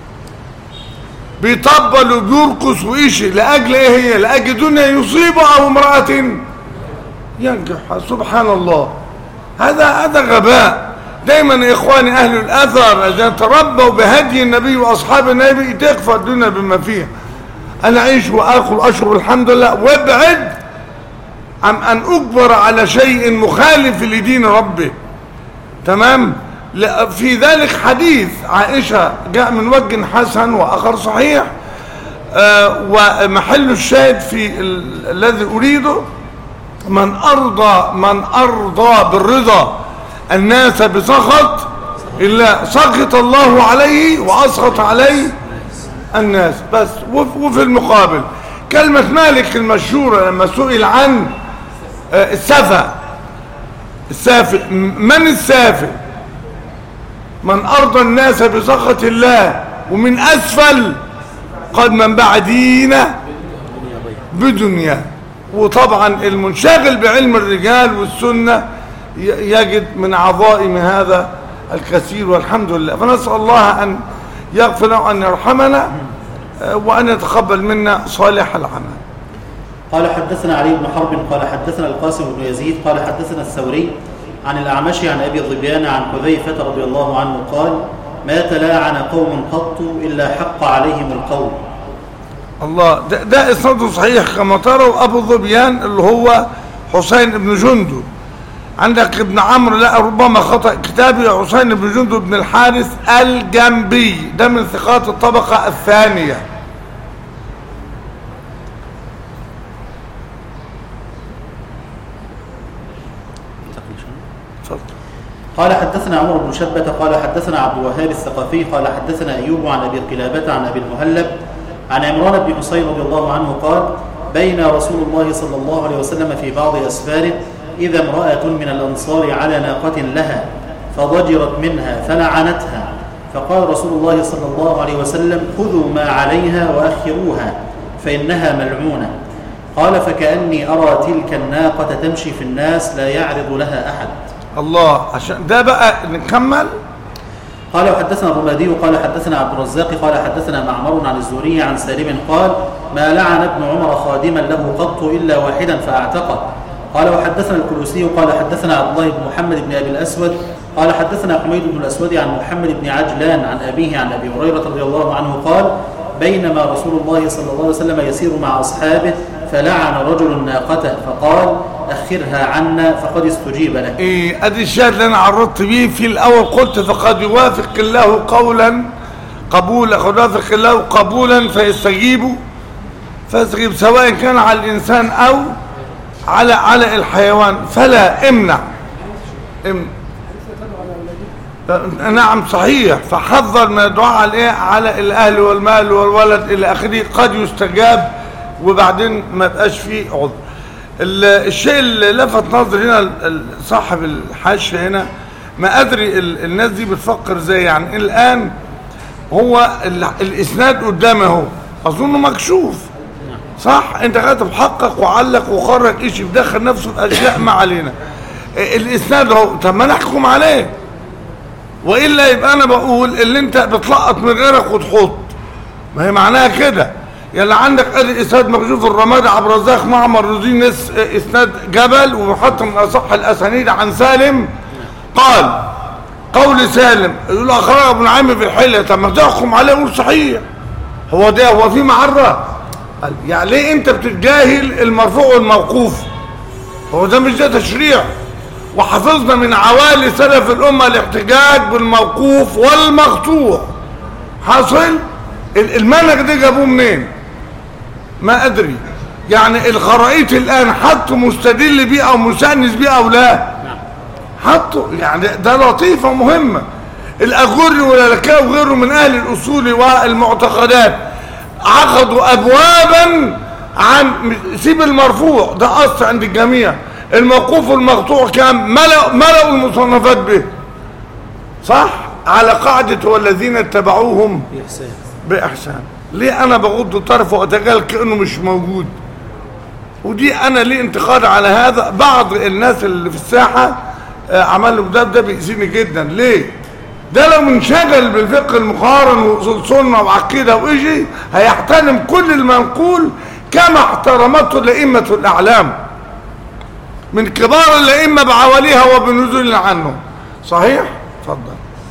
بيطبل وبيرقص وإشي لاجل ايه؟ هي لاجل دنيا يصيبه او امراه ينجحها. سبحان الله، هذا هذا غباء. دايما يا اخواني اهل الاثر اذا تربوا بهدي النبي واصحاب النبي تكفى الدنيا بما فيها. انا اعيش واكل واشرب الحمد لله، وابعد عن ان اجبر على شيء مخالف لدين ربي. تمام. في ذلك حديث عائشه جاء من وجه حسن واخر صحيح، آه ومحل الشاهد في الذي اريده من ارضى من ارضى بالرضا الناس بسخط إلا سخط الله عليه وأسخط عليه الناس. بس. وفي المقابل كلمة مالك المشهورة لما سئل عن السفة السافل، من السافل؟ من أرضى الناس بسخط الله، ومن أسفل قد من بعدينا بدنيا. وطبعا المنشغل بعلم الرجال والسنة يجد من عظائم هذا الكثير والحمد لله. فنسأل الله أن يغفر وأن يرحمنا وأن يتقبل منا صالح العمل. قال حدثنا علي بن حرب قال حدثنا القاسم بن يزيد قال حدثنا الثوري عن الأعمش عن أبي ظبيان عن حذيفة رضي الله عنه قال ما تلاعن قوم قط إلا حق عليهم القول. الله. ده, ده إسناده صحيح كما تروا. أبو ظبيان اللي هو حسين بن جندب. عندك ابن عمرو لا ربما خطأ كتابي حسين بن جندب بن الحارث الجنبي، ده من ثقات الطبقة الثانية. قال حدثنا عمر بن شبة قال حدثنا عبد الوهاب الثقفي قال حدثنا أيوب عن أبي قلابة عن أبي المهلب عن عمران بن حسين رضي الله عنه قال بين رسول الله صلى الله عليه وسلم في بعض أسفاره إذا امرأة من الأنصار على ناقة لها فضجرت منها فلعنتها، فقال رسول الله صلى الله عليه وسلم خذوا ما عليها وأخروها فإنها ملعونة. قال فكأني أرى تلك الناقة تمشي في الناس لا يعرض لها أحد. الله. عشان ده بقى نكمل. قال وحدثنا الرمادي قال حدثنا عبد الرزاق قال حدثنا معمر عن الزهري عن سالم قال ما لعن ابن عمر خادما له قط إلا واحدا فاعتقه. قال وحدثنا الكلوسي قال حدثنا عبد الله بن محمد بن أبي الأسود قال حدثنا حميد بن الأسود عن محمد بن عجلان عن أبيه عن أبي هريرة رضي الله عنه قال بينما رسول الله صلى الله عليه وسلم يسير مع أصحابه فلعن رجل ناقته فقال أخرها عنا فقد استجيب له. إيه أدي الشاهد اللي أنا عرضت به في الأول، قلت فقد يوافق الله قولا قبولا، قد يوافق الله قبولا فيستجيب فيستجيب سواء كان على الإنسان أو على على الحيوان فلا امنع. امنع. نعم صحيح. فحذر من الدعاء على ايه؟ على الاهل والمال والولد الى اخره، قد يستجاب وبعدين ما يبقاش فيه عذر. الشيء اللي لفت نظري هنا صاحب الحاشيه هنا، ما ادري الناس دي بتفكر ازاي. يعني الان هو الاسناد قدامه اهو اظنه مكشوف صح؟ انت كاتب حقق وعلق وخرج ايش بدخل نفسه في اشياء ما علينا. الاسناد اهو، طب ما نحكم عليه والا يبقى انا بقول اللي انت بتلقط من غيرك وتحط، ما هي معناها كده. يلا عندك ادي اسناد مكشوف الرمادي عبد الرزاق معمر رزين اسناد جبل ومحط من اصح الاسانيد عن سالم قال قول سالم يقول اخرج ابن عامر في الحليه، طب ما تحكم عليه وقول صحيح. هو ده هو في معره؟ يعني ليه انت بتتجاهل المرفوع والموقوف؟ هو ده مش ده تشريع؟ وحفظنا من عوالي سلف الامه الاحتجاج بالموقوف والمقطوع. حاصل المنهج ده جابوه منين؟ ما ادري. يعني الخرائط الان حطوا مستدل بيه او مسانس بيه او لا؟ حطوا. يعني ده لطيفه مهمه. الاغري واللكاء وغيره من اهل الاصول والمعتقدات عقدوا ابوابا عن سيب المرفوع ده اصل عند الجميع، الموقوف والمقطوع كام ملأوا ملأوا المصنفات به صح؟ على قاعده والذين اتبعوهم باحسان. باحسان. ليه انا بغض طرف واتجاهل كانه مش موجود؟ ودي انا ليه انتقاد على هذا. بعض الناس اللي في الساحه عملوا ده ده بيأذيني جدا. ليه؟ ده لو منشغل بالفقه المقارن وأصول سنة وعقيدة وإجي هيحترم كل المنقول كما احترمته الأئمة الأعلام من كبار الأئمة بعواليها وبنزول عنه. صحيح؟ تفضل.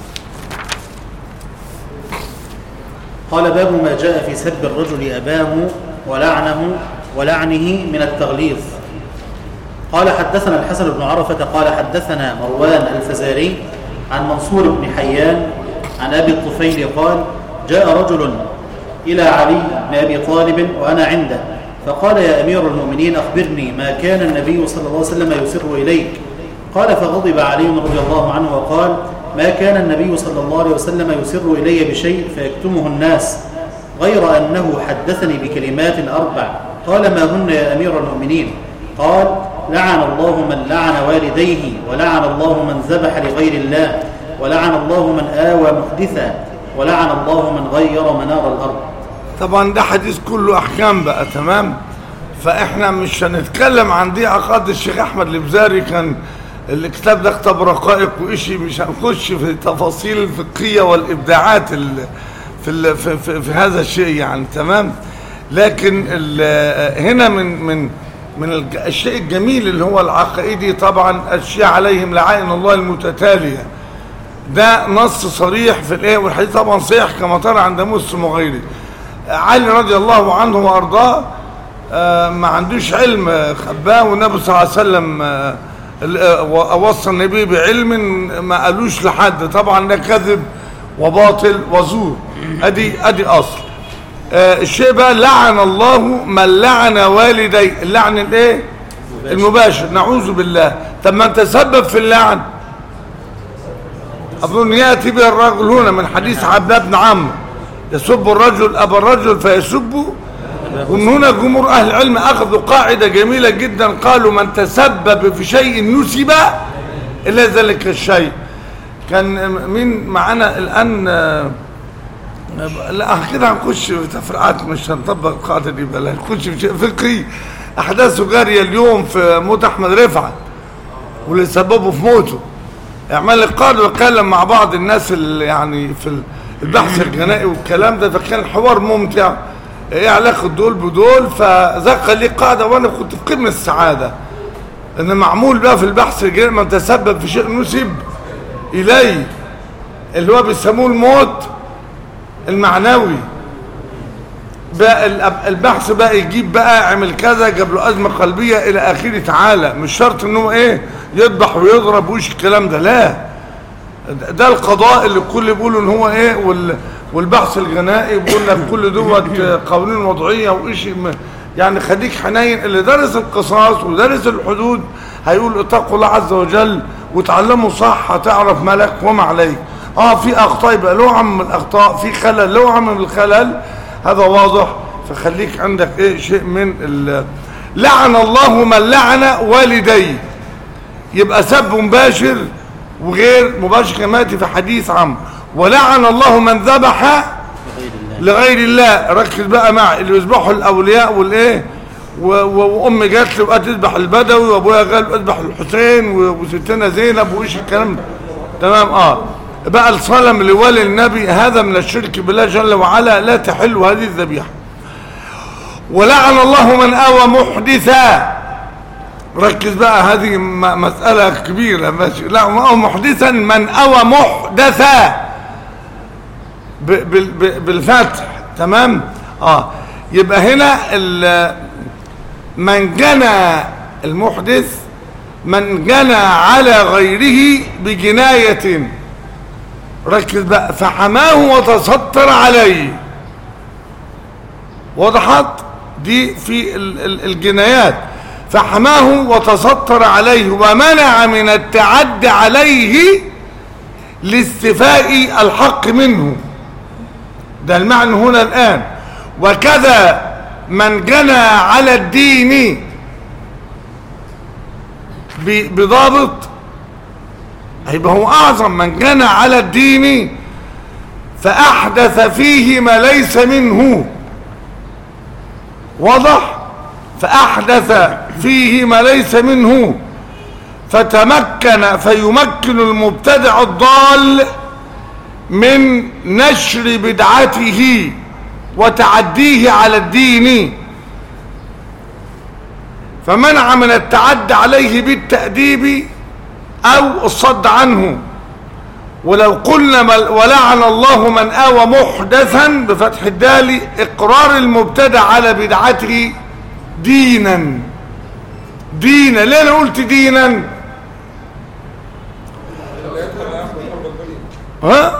قال باب ما جاء في سب الرجل أباه ولعنه ولعنه من التغليظ. قال حدثنا الحسن بن عرفة قال حدثنا مروان الفزاري عن منصور بن حيان عن أبي الطفيل قال جاء رجل إلى علي بن أبي طالب وأنا عنده فقال يا أمير المؤمنين أخبرني ما كان النبي صلى الله عليه وسلم يسر إليك. قال فغضب علي رضي الله عنه وقال ما كان النبي صلى الله عليه وسلم يسر إلي بشيء فيكتمه الناس غير أنه حدثني بكلمات أربع. قال ما هن يا أمير المؤمنين؟ قال لعن الله من لعن والديه ولعن الله من ذبح لغير الله ولعن الله من آوى محدثا ولعن الله من غير منار الأرض. طبعا ده حديث كله أحكام بقى. تمام. فإحنا مش هنتكلم عن دي عقاد الشيخ أحمد البزاري، كان الكتاب ده كتاب رقائق وإشي، مش هنخش في التفاصيل الفقهية والإبداعات ال في, ال في, في, في هذا الشيء يعني. تمام. لكن هنا من من من الشيء الجميل اللي هو العقائدي طبعا الشيعة عليهم لعائن الله المتتالية، ده نص صريح في الايه، والحديث طبعا صحيح كما ترى عند مسلم وغيره. علي رضي الله عنه وارضاه ما عندوش علم خباه، والنبي صلى الله عليه وسلم وصى النبي بعلم ما قالوش لحد، طبعا ده كذب وباطل وزور. ادي ادي اصل آه الشيء بقى. لعن الله من لعن والدي، اللعن الايه المباشر، نعوذ بالله. طب ما انت سبب في اللعن. اظن ياتي به الرجل هنا من حديث عبد بن عمرو يسب الرجل ابا الرجل فيسبه. ومن هنا جمهور اهل العلم اخذوا قاعده جميله جدا، قالوا من تسبب في شيء نسب الى ذلك الشيء. كان مين معانا الان؟ لا كده هنخش في تفريعات، مش هنطبق القاعده دي، بل هنخش في شيء فقهي. احداثه جاريه اليوم في موت احمد رفعت واللي سببه في موته. اعمال القاعده واتكلم مع بعض الناس اللي يعني في البحث الجنائي والكلام ده، فكان الحوار ممتع. ايه علاقه دول بدول؟ فذكر لي قاعده وانا كنت في قمه السعاده ان معمول بقى في البحث الجنائي من تسبب في شيء نسب اليه، اللي هو بيسموه الموت المعنوي. بقى البحث بقى يجيب بقى عمل كذا، جاب له ازمه قلبيه الى اخره تعالى. مش شرط انه ايه يذبح ويضرب وش الكلام ده، لا. ده القضاء اللي الكل بيقولوا ان هو ايه، والبحث الغنائي بيقول لك كل دوت قوانين وضعيه وشيء يعني. خليك حنين. اللي درس القصاص ودرس الحدود هيقول اتقوا الله عز وجل وتعلموا صح، هتعرف مالك وما عليك. اه في اخطاء يبقى له عم من الاخطاء، في خلل له عم من الخلل، هذا واضح. فخليك عندك ايه شيء من ال لعن الله من لعن والديه، يبقى سب مباشر وغير مباشر كما ياتي في حديث عمرو. ولعن الله من ذبح لغير الله. ركز بقى مع اللي يذبحوا الاولياء والايه، وامي جات لي وقت تذبح البدوي، وابويا قال اذبح الحسين، وستنا زينب، وايش الكلام ده. تمام. اه بقى الصنم لولي النبي هذا من الشرك بالله جل وعلا، لا تحل هذه الذبيحه. ولعن الله من آوى محدثا. ركز بقى، هذه مسألة كبيرة. ماشي. لا أو محدثا، من أوى محدثا بالفتح. تمام. اه يبقى هنا من جنى المحدث من جنى على غيره بجناية. ركز بقى. فحماه وتستر عليه. وضحت دي في الجنايات. فحماه وتستر عليه ومنع من التعدي عليه لاستفاء الحق منه. ده المعنى هنا الآن. وكذا من جنى على الدين بضابط، هيبقى هو أعظم. من جنى على الدين فأحدث فيه ما ليس منه. واضح. فأحدث فيه ما ليس منه فتمكن فيمكن المبتدع الضال من نشر بدعته وتعديه على الدين، فمنع من التعدي عليه بالتأديب أو الصد عنه. ولو قلنا ولعن الله من آوى محدثا بفتح الدال إقرار المبتدع على بدعته دينا. دينا ليه انا قلت دينا؟ ها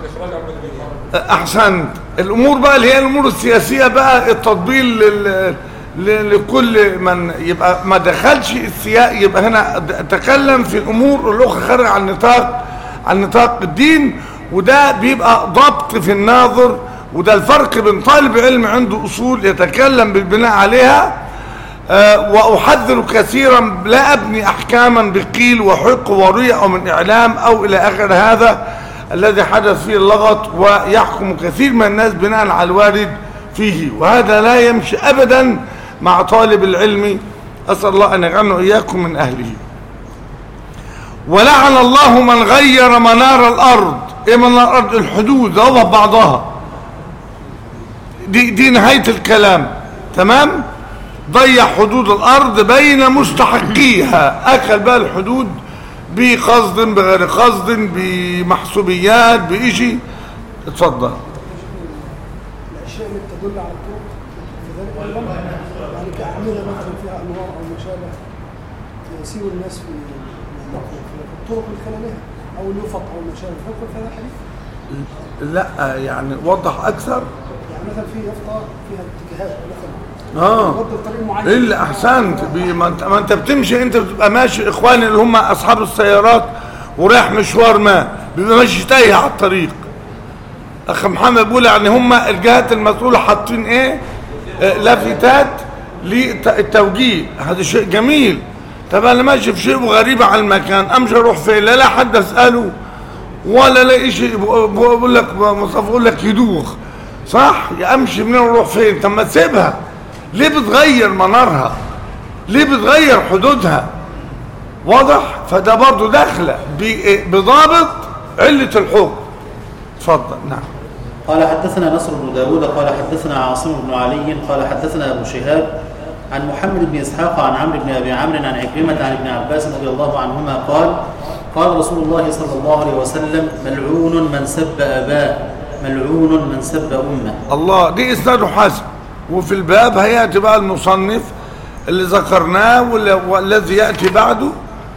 احسنت. الامور بقى اللي هي الامور السياسيه بقى التطبيل لل... لكل من يبقى ما دخلش السياق، يبقى هنا تكلم في الامور الاخرى خارج عن نطاق عن نطاق الدين، وده بيبقى ضبط في الناظر. وده الفرق بين طالب علم عنده اصول يتكلم بالبناء عليها، أه واحذر كثيرا لا ابني احكاما بقيل وحق وريع او من اعلام او الى اخر هذا الذي حدث فيه اللغط، ويحكم كثير من الناس بناء على الوارد فيه، وهذا لا يمشي ابدا مع طالب العلم. اسال الله ان يجعلنا اياكم من اهله. ولعن الله من غير منار الارض. ايه منار الارض؟ الحدود ضوى بعضها، دي, دي نهايه الكلام. تمام؟ ضيع حدود الارض بين مستحقيها، اكل بقى الحدود بقصد بغير قصد بمحسوبيات بإشي. اتفضل. الاشياء اللي تدل على الطرق في ذلك الامر يعني كاعمده مثلا فيها انوار او ما شابه يسير الناس في الطرق من خلالها او اليفط او ما شابه، فكر في هذا الحديث؟ لا يعني وضح اكثر. يعني مثلا في يافطه فيها اتجاهات مثلا اه ايه اللي احسنت بي ما انت ما انت بتمشي، انت بتبقى ماشي اخواني اللي هم اصحاب السيارات ورايح مشوار ما بيبقى ماشي تايه على الطريق. اخ محمد بيقول يعني هم الجهات المسؤوله حاطين ايه اه لافتات للتوجيه، هذا شيء جميل. طب انا ماشي في شيء غريب على المكان، امشي اروح فين؟ لا لا حد اساله ولا لا شيء. بقول لك مصطفى بقول لك يدوخ صح، يا امشي منين واروح فين؟ طب ما تسيبها. ليه بتغير منارها؟ ليه بتغير حدودها؟ واضح؟ فده برضو داخله بضابط علة الحكم. اتفضل. نعم. قال حدثنا نصر بن داود قال حدثنا عاصم بن علي قال حدثنا أبو شهاب عن محمد بن إسحاق عن عمرو بن أبي عمرو عن عكرمة عن ابن عباس رضي الله عنهما قال قال رسول الله صلى الله عليه وسلم ملعون من سب أباه ملعون من سب أمه. الله، دي إسناده حسن. وفي الباب هيأتي بقى المصنف اللي ذكرناه والذي يأتي بعده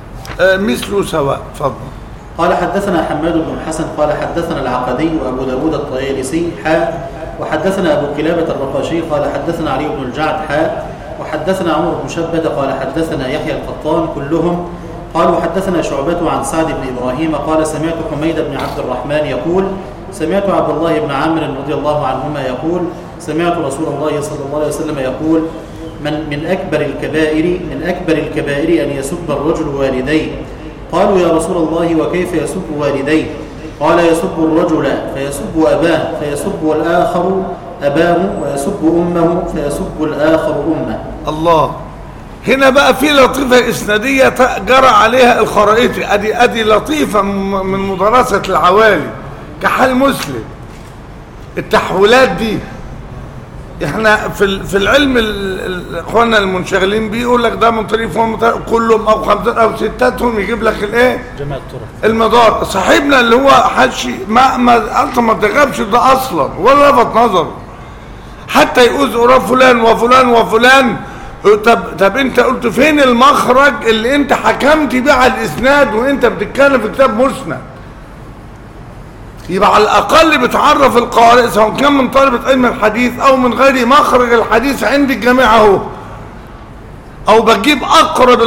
مثله سواء. فضل. قال حدثنا حماد بن الحسن قال حدثنا العقدي وأبو داود الطيالسي حاء وحدثنا أبو كلابة الرقاشي قال حدثنا علي بن الجعد حاء وحدثنا عمر بن شبة قال حدثنا يحيى القطان كلهم قالوا حدثنا شعبة عن سعد بن إبراهيم قال سمعت حميد بن عبد الرحمن يقول سمعت عبد الله بن عمرو رضي الله عنهما يقول سمعت رسول الله صلى الله عليه وسلم يقول من من أكبر الكبائر من أكبر الكبائر أن يسب الرجل والديه. قالوا يا رسول الله وكيف يسب والديه؟ قال يسب الرجل فيسب أباه فيسب الآخر أباه ويسب أمه فيسب الآخر أمه. الله. هنا بقى في لطيفة إسنادية جرى عليها الخرائطي. أدي أدي لطيفة من مدرسة العوالي كحال مسلم. التحويلات دي احنا في في العلم اخواننا المنشغلين بيه يقول لك ده من طريق فهم كلهم او خمسه او ستاتهم يجيب لك الايه جمع الطرق المدار. صاحبنا اللي هو حشي ما ما اصلا ما تغابش ده اصلا ولا لفت نظره حتى يقول ورا فلان وفلان وفلان. طب طب انت قلت فين المخرج اللي انت حكمت بيه على الاسناد وانت بتتكلم في كتاب مسند؟ يبقى على الأقل بتعرف القارئ سواء كان من طالبة علم الحديث أو من غير مخرج الحديث عند الجميع أهو، أو بتجيب أقرب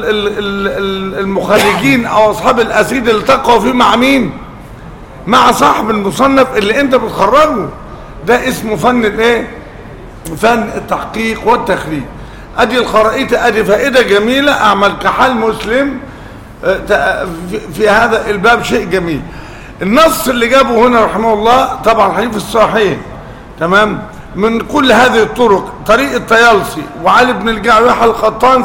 المخرجين أو أصحاب الأسيد اللي التقوا فيه مع مين؟ مع صاحب المصنف اللي أنت بتخرجه. ده اسمه فن الإيه؟ فن التحقيق والتخريج. أدي الخرائط، أدي فائدة جميلة أعمل كحال مسلم في هذا الباب شيء جميل. النص اللي جابه هنا رحمه الله طبعا حديث الصحيح تمام من كل هذه الطرق، طريق الطيالسي وعلي بن الجعد ويحيى القطان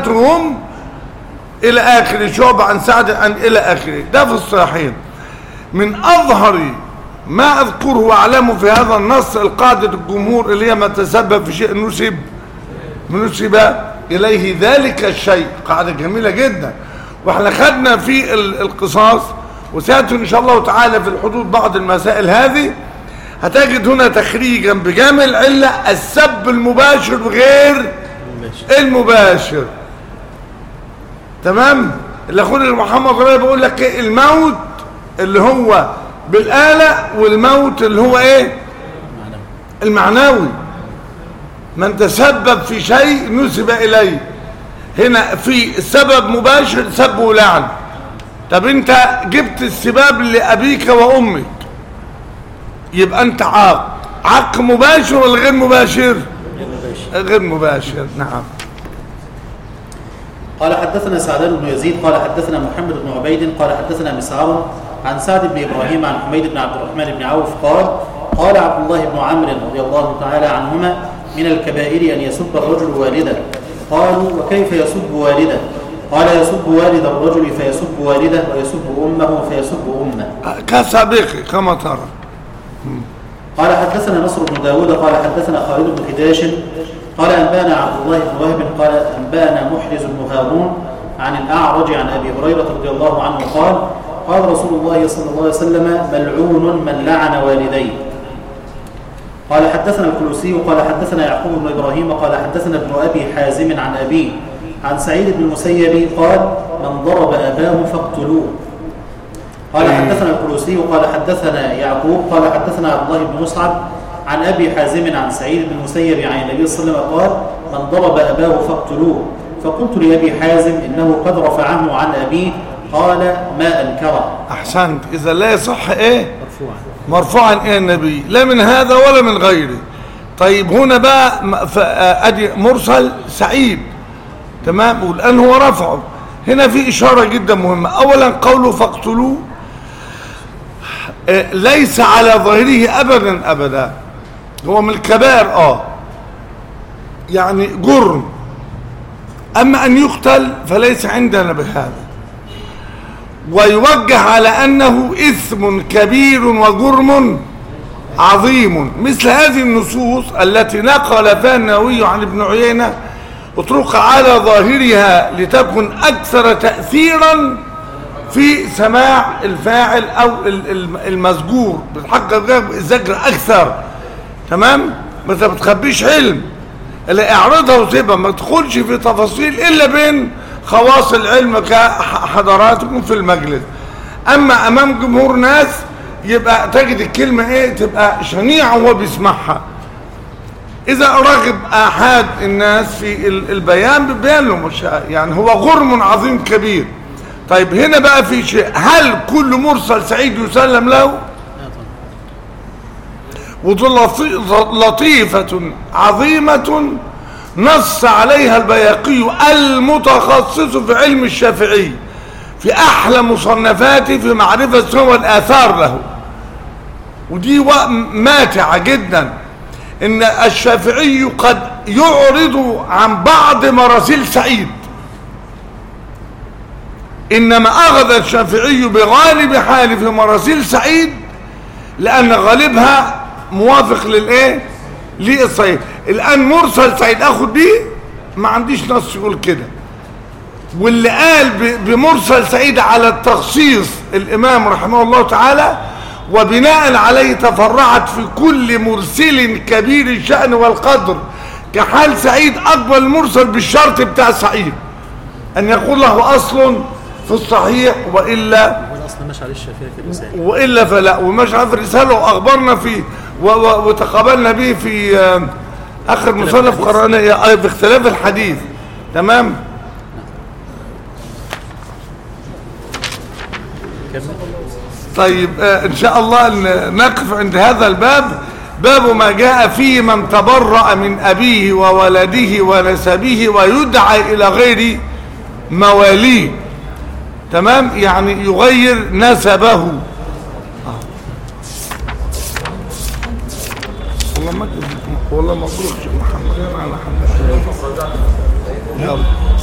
ثلاثتهم الى اخر شعبة عن سعد عن الى اخره، ده في الصحيحين. من أظهر ما أذكره وأعلمه في هذا النص القاعدة الجمهور اللي هي ما تسبب في شيء نسب نسب إليه ذلك الشيء. قاعدة جميلة جدا. واحنا خدنا في القصاص وسيأتي إن شاء الله تعالى في الحدود بعض المسائل هذه. هتجد هنا تخريجا بجامع العلة السب المباشر وغير المباشر. تمام. اللي أخونا محمد ربيع بيقول لك إيه؟ الموت اللي هو بالآلة والموت اللي هو ايه المعنوي. من تسبب في شيء نسب إليه. هنا في سبب مباشر سب ولعن. طب انت جبت السباب لأبيك وأمك يبقى انت عاق. عاق مباشر ولا غير مباشر؟ غير مباشر. نعم. قال حدثنا سعدان بن يزيد قال حدثنا محمد بن عبيد قال حدثنا مسعر عن سعد بن إبراهيم عن حميد بن عبد الرحمن بن عوف قال قال عبد الله بن عمرو رضي الله تعالى عنهما من الكبائر أن يسب الرجل والده. قالوا وكيف يسب والده؟ قال يسب والد الرجل فيسب والده ويسب أمه فيسب أمه كسابقه كما ترى. قال حدثنا نصر بن داود قال حدثنا خالد بن خداش قال أنبانا عبد الله بن وهب قال أنبانا محرز بن هارون عن الأعرج عن أبي هريرة رضي الله عنه قال قال رسول الله صلى الله عليه وسلم ملعون من لعن والديه. قال حدثنا الكلوسي قال حدثنا يعقوب بن إبراهيم قال حدثنا ابن أبي حازم عن أبيه عن سعيد بن المسيب قال من ضرب أباه فاقتلوه. قال حدثنا الكلوسي قال حدثنا يعقوب قال حدثنا عبد الله بن مصعب عن أبي حازم عن سعيد بن المسيب عن النبي صلى الله عليه وسلم قال من ضرب أباه فاقتلوه. فقلت لأبي حازم إنه قد رفعه عن أبيه قال ما أنكره. أحسنت. إذا لا يصح إيه مرفوعا مرفوعا إيه النبي لا من هذا ولا من غيره. طيب هنا بقى أدي مرسل سعيد. تمام. والآن هو رفعه. هنا في إشارة جدا مهمة. أولا قوله فاقتلوه ليس على ظاهره أبدا أبدا. هو من الكبائر آه يعني جرم. أما أن يقتل فليس عندنا بهذا. ويوجه على أنه إثم كبير وجرم عظيم. مثل هذه النصوص التي نقل فيها النووي عن ابن عيينة اطرق على ظاهرها لتكن أكثر تأثيرا في سماع الفاعل أو المزجور بتحقق الزجر أكثر. تمام. ما انت بتخبيش علم اللي اعرضها وسيبها ما تدخلش في تفاصيل إلا بين خواص العلم كحضراتكم في المجلس. أما أمام جمهور ناس يبقى تجد الكلمة إيه تبقى شنيعة وهو بيسمعها. إذا رغب أحد الناس في البيان ببيان له مش يعني هو غرم عظيم كبير. طيب هنا بقى في شيء. هل كل مرسل سعيد يسلم له؟ ودي لطيفة عظيمة نص عليها البياقي المتخصص في علم الشافعي في أحلى مصنفاته في معرفة سوى الآثار له. ودي ماتعة جدا إن الشافعي قد يعرض عن بعض مراسيل سعيد. إنما أخذ الشافعي بغالب حال في مراسيل سعيد لأن غالبها موافق للإيه للصحيح. الآن مرسل سعيد أخذ بيه ما عنديش نص يقول كده. واللي قال بمرسل سعيد على التخصيص الإمام رحمه الله تعالى وبناء عليه تفرعت في كل مرسل كبير الشأن والقدر كحال سعيد أكبر المرسل بالشرط بتاع سعيد أن يقول له أصل في الصحيح وإلا والأصل مش على الشافعي في الرسالة وإلا فلا ومش على الرسالة وأخبرنا فيه وتقابلنا به في آخر مصنف قرآنية باختلاف الحديث. تمام. طيب إن شاء الله نقف عند هذا الباب. باب ما جاء فيه من تبرأ من أبيه وولده ونسبه ويدعى إلى غير مواليه. تمام. يعني يغير نسبه. والله ما والله ما اقولش محمد انا على حد. يلا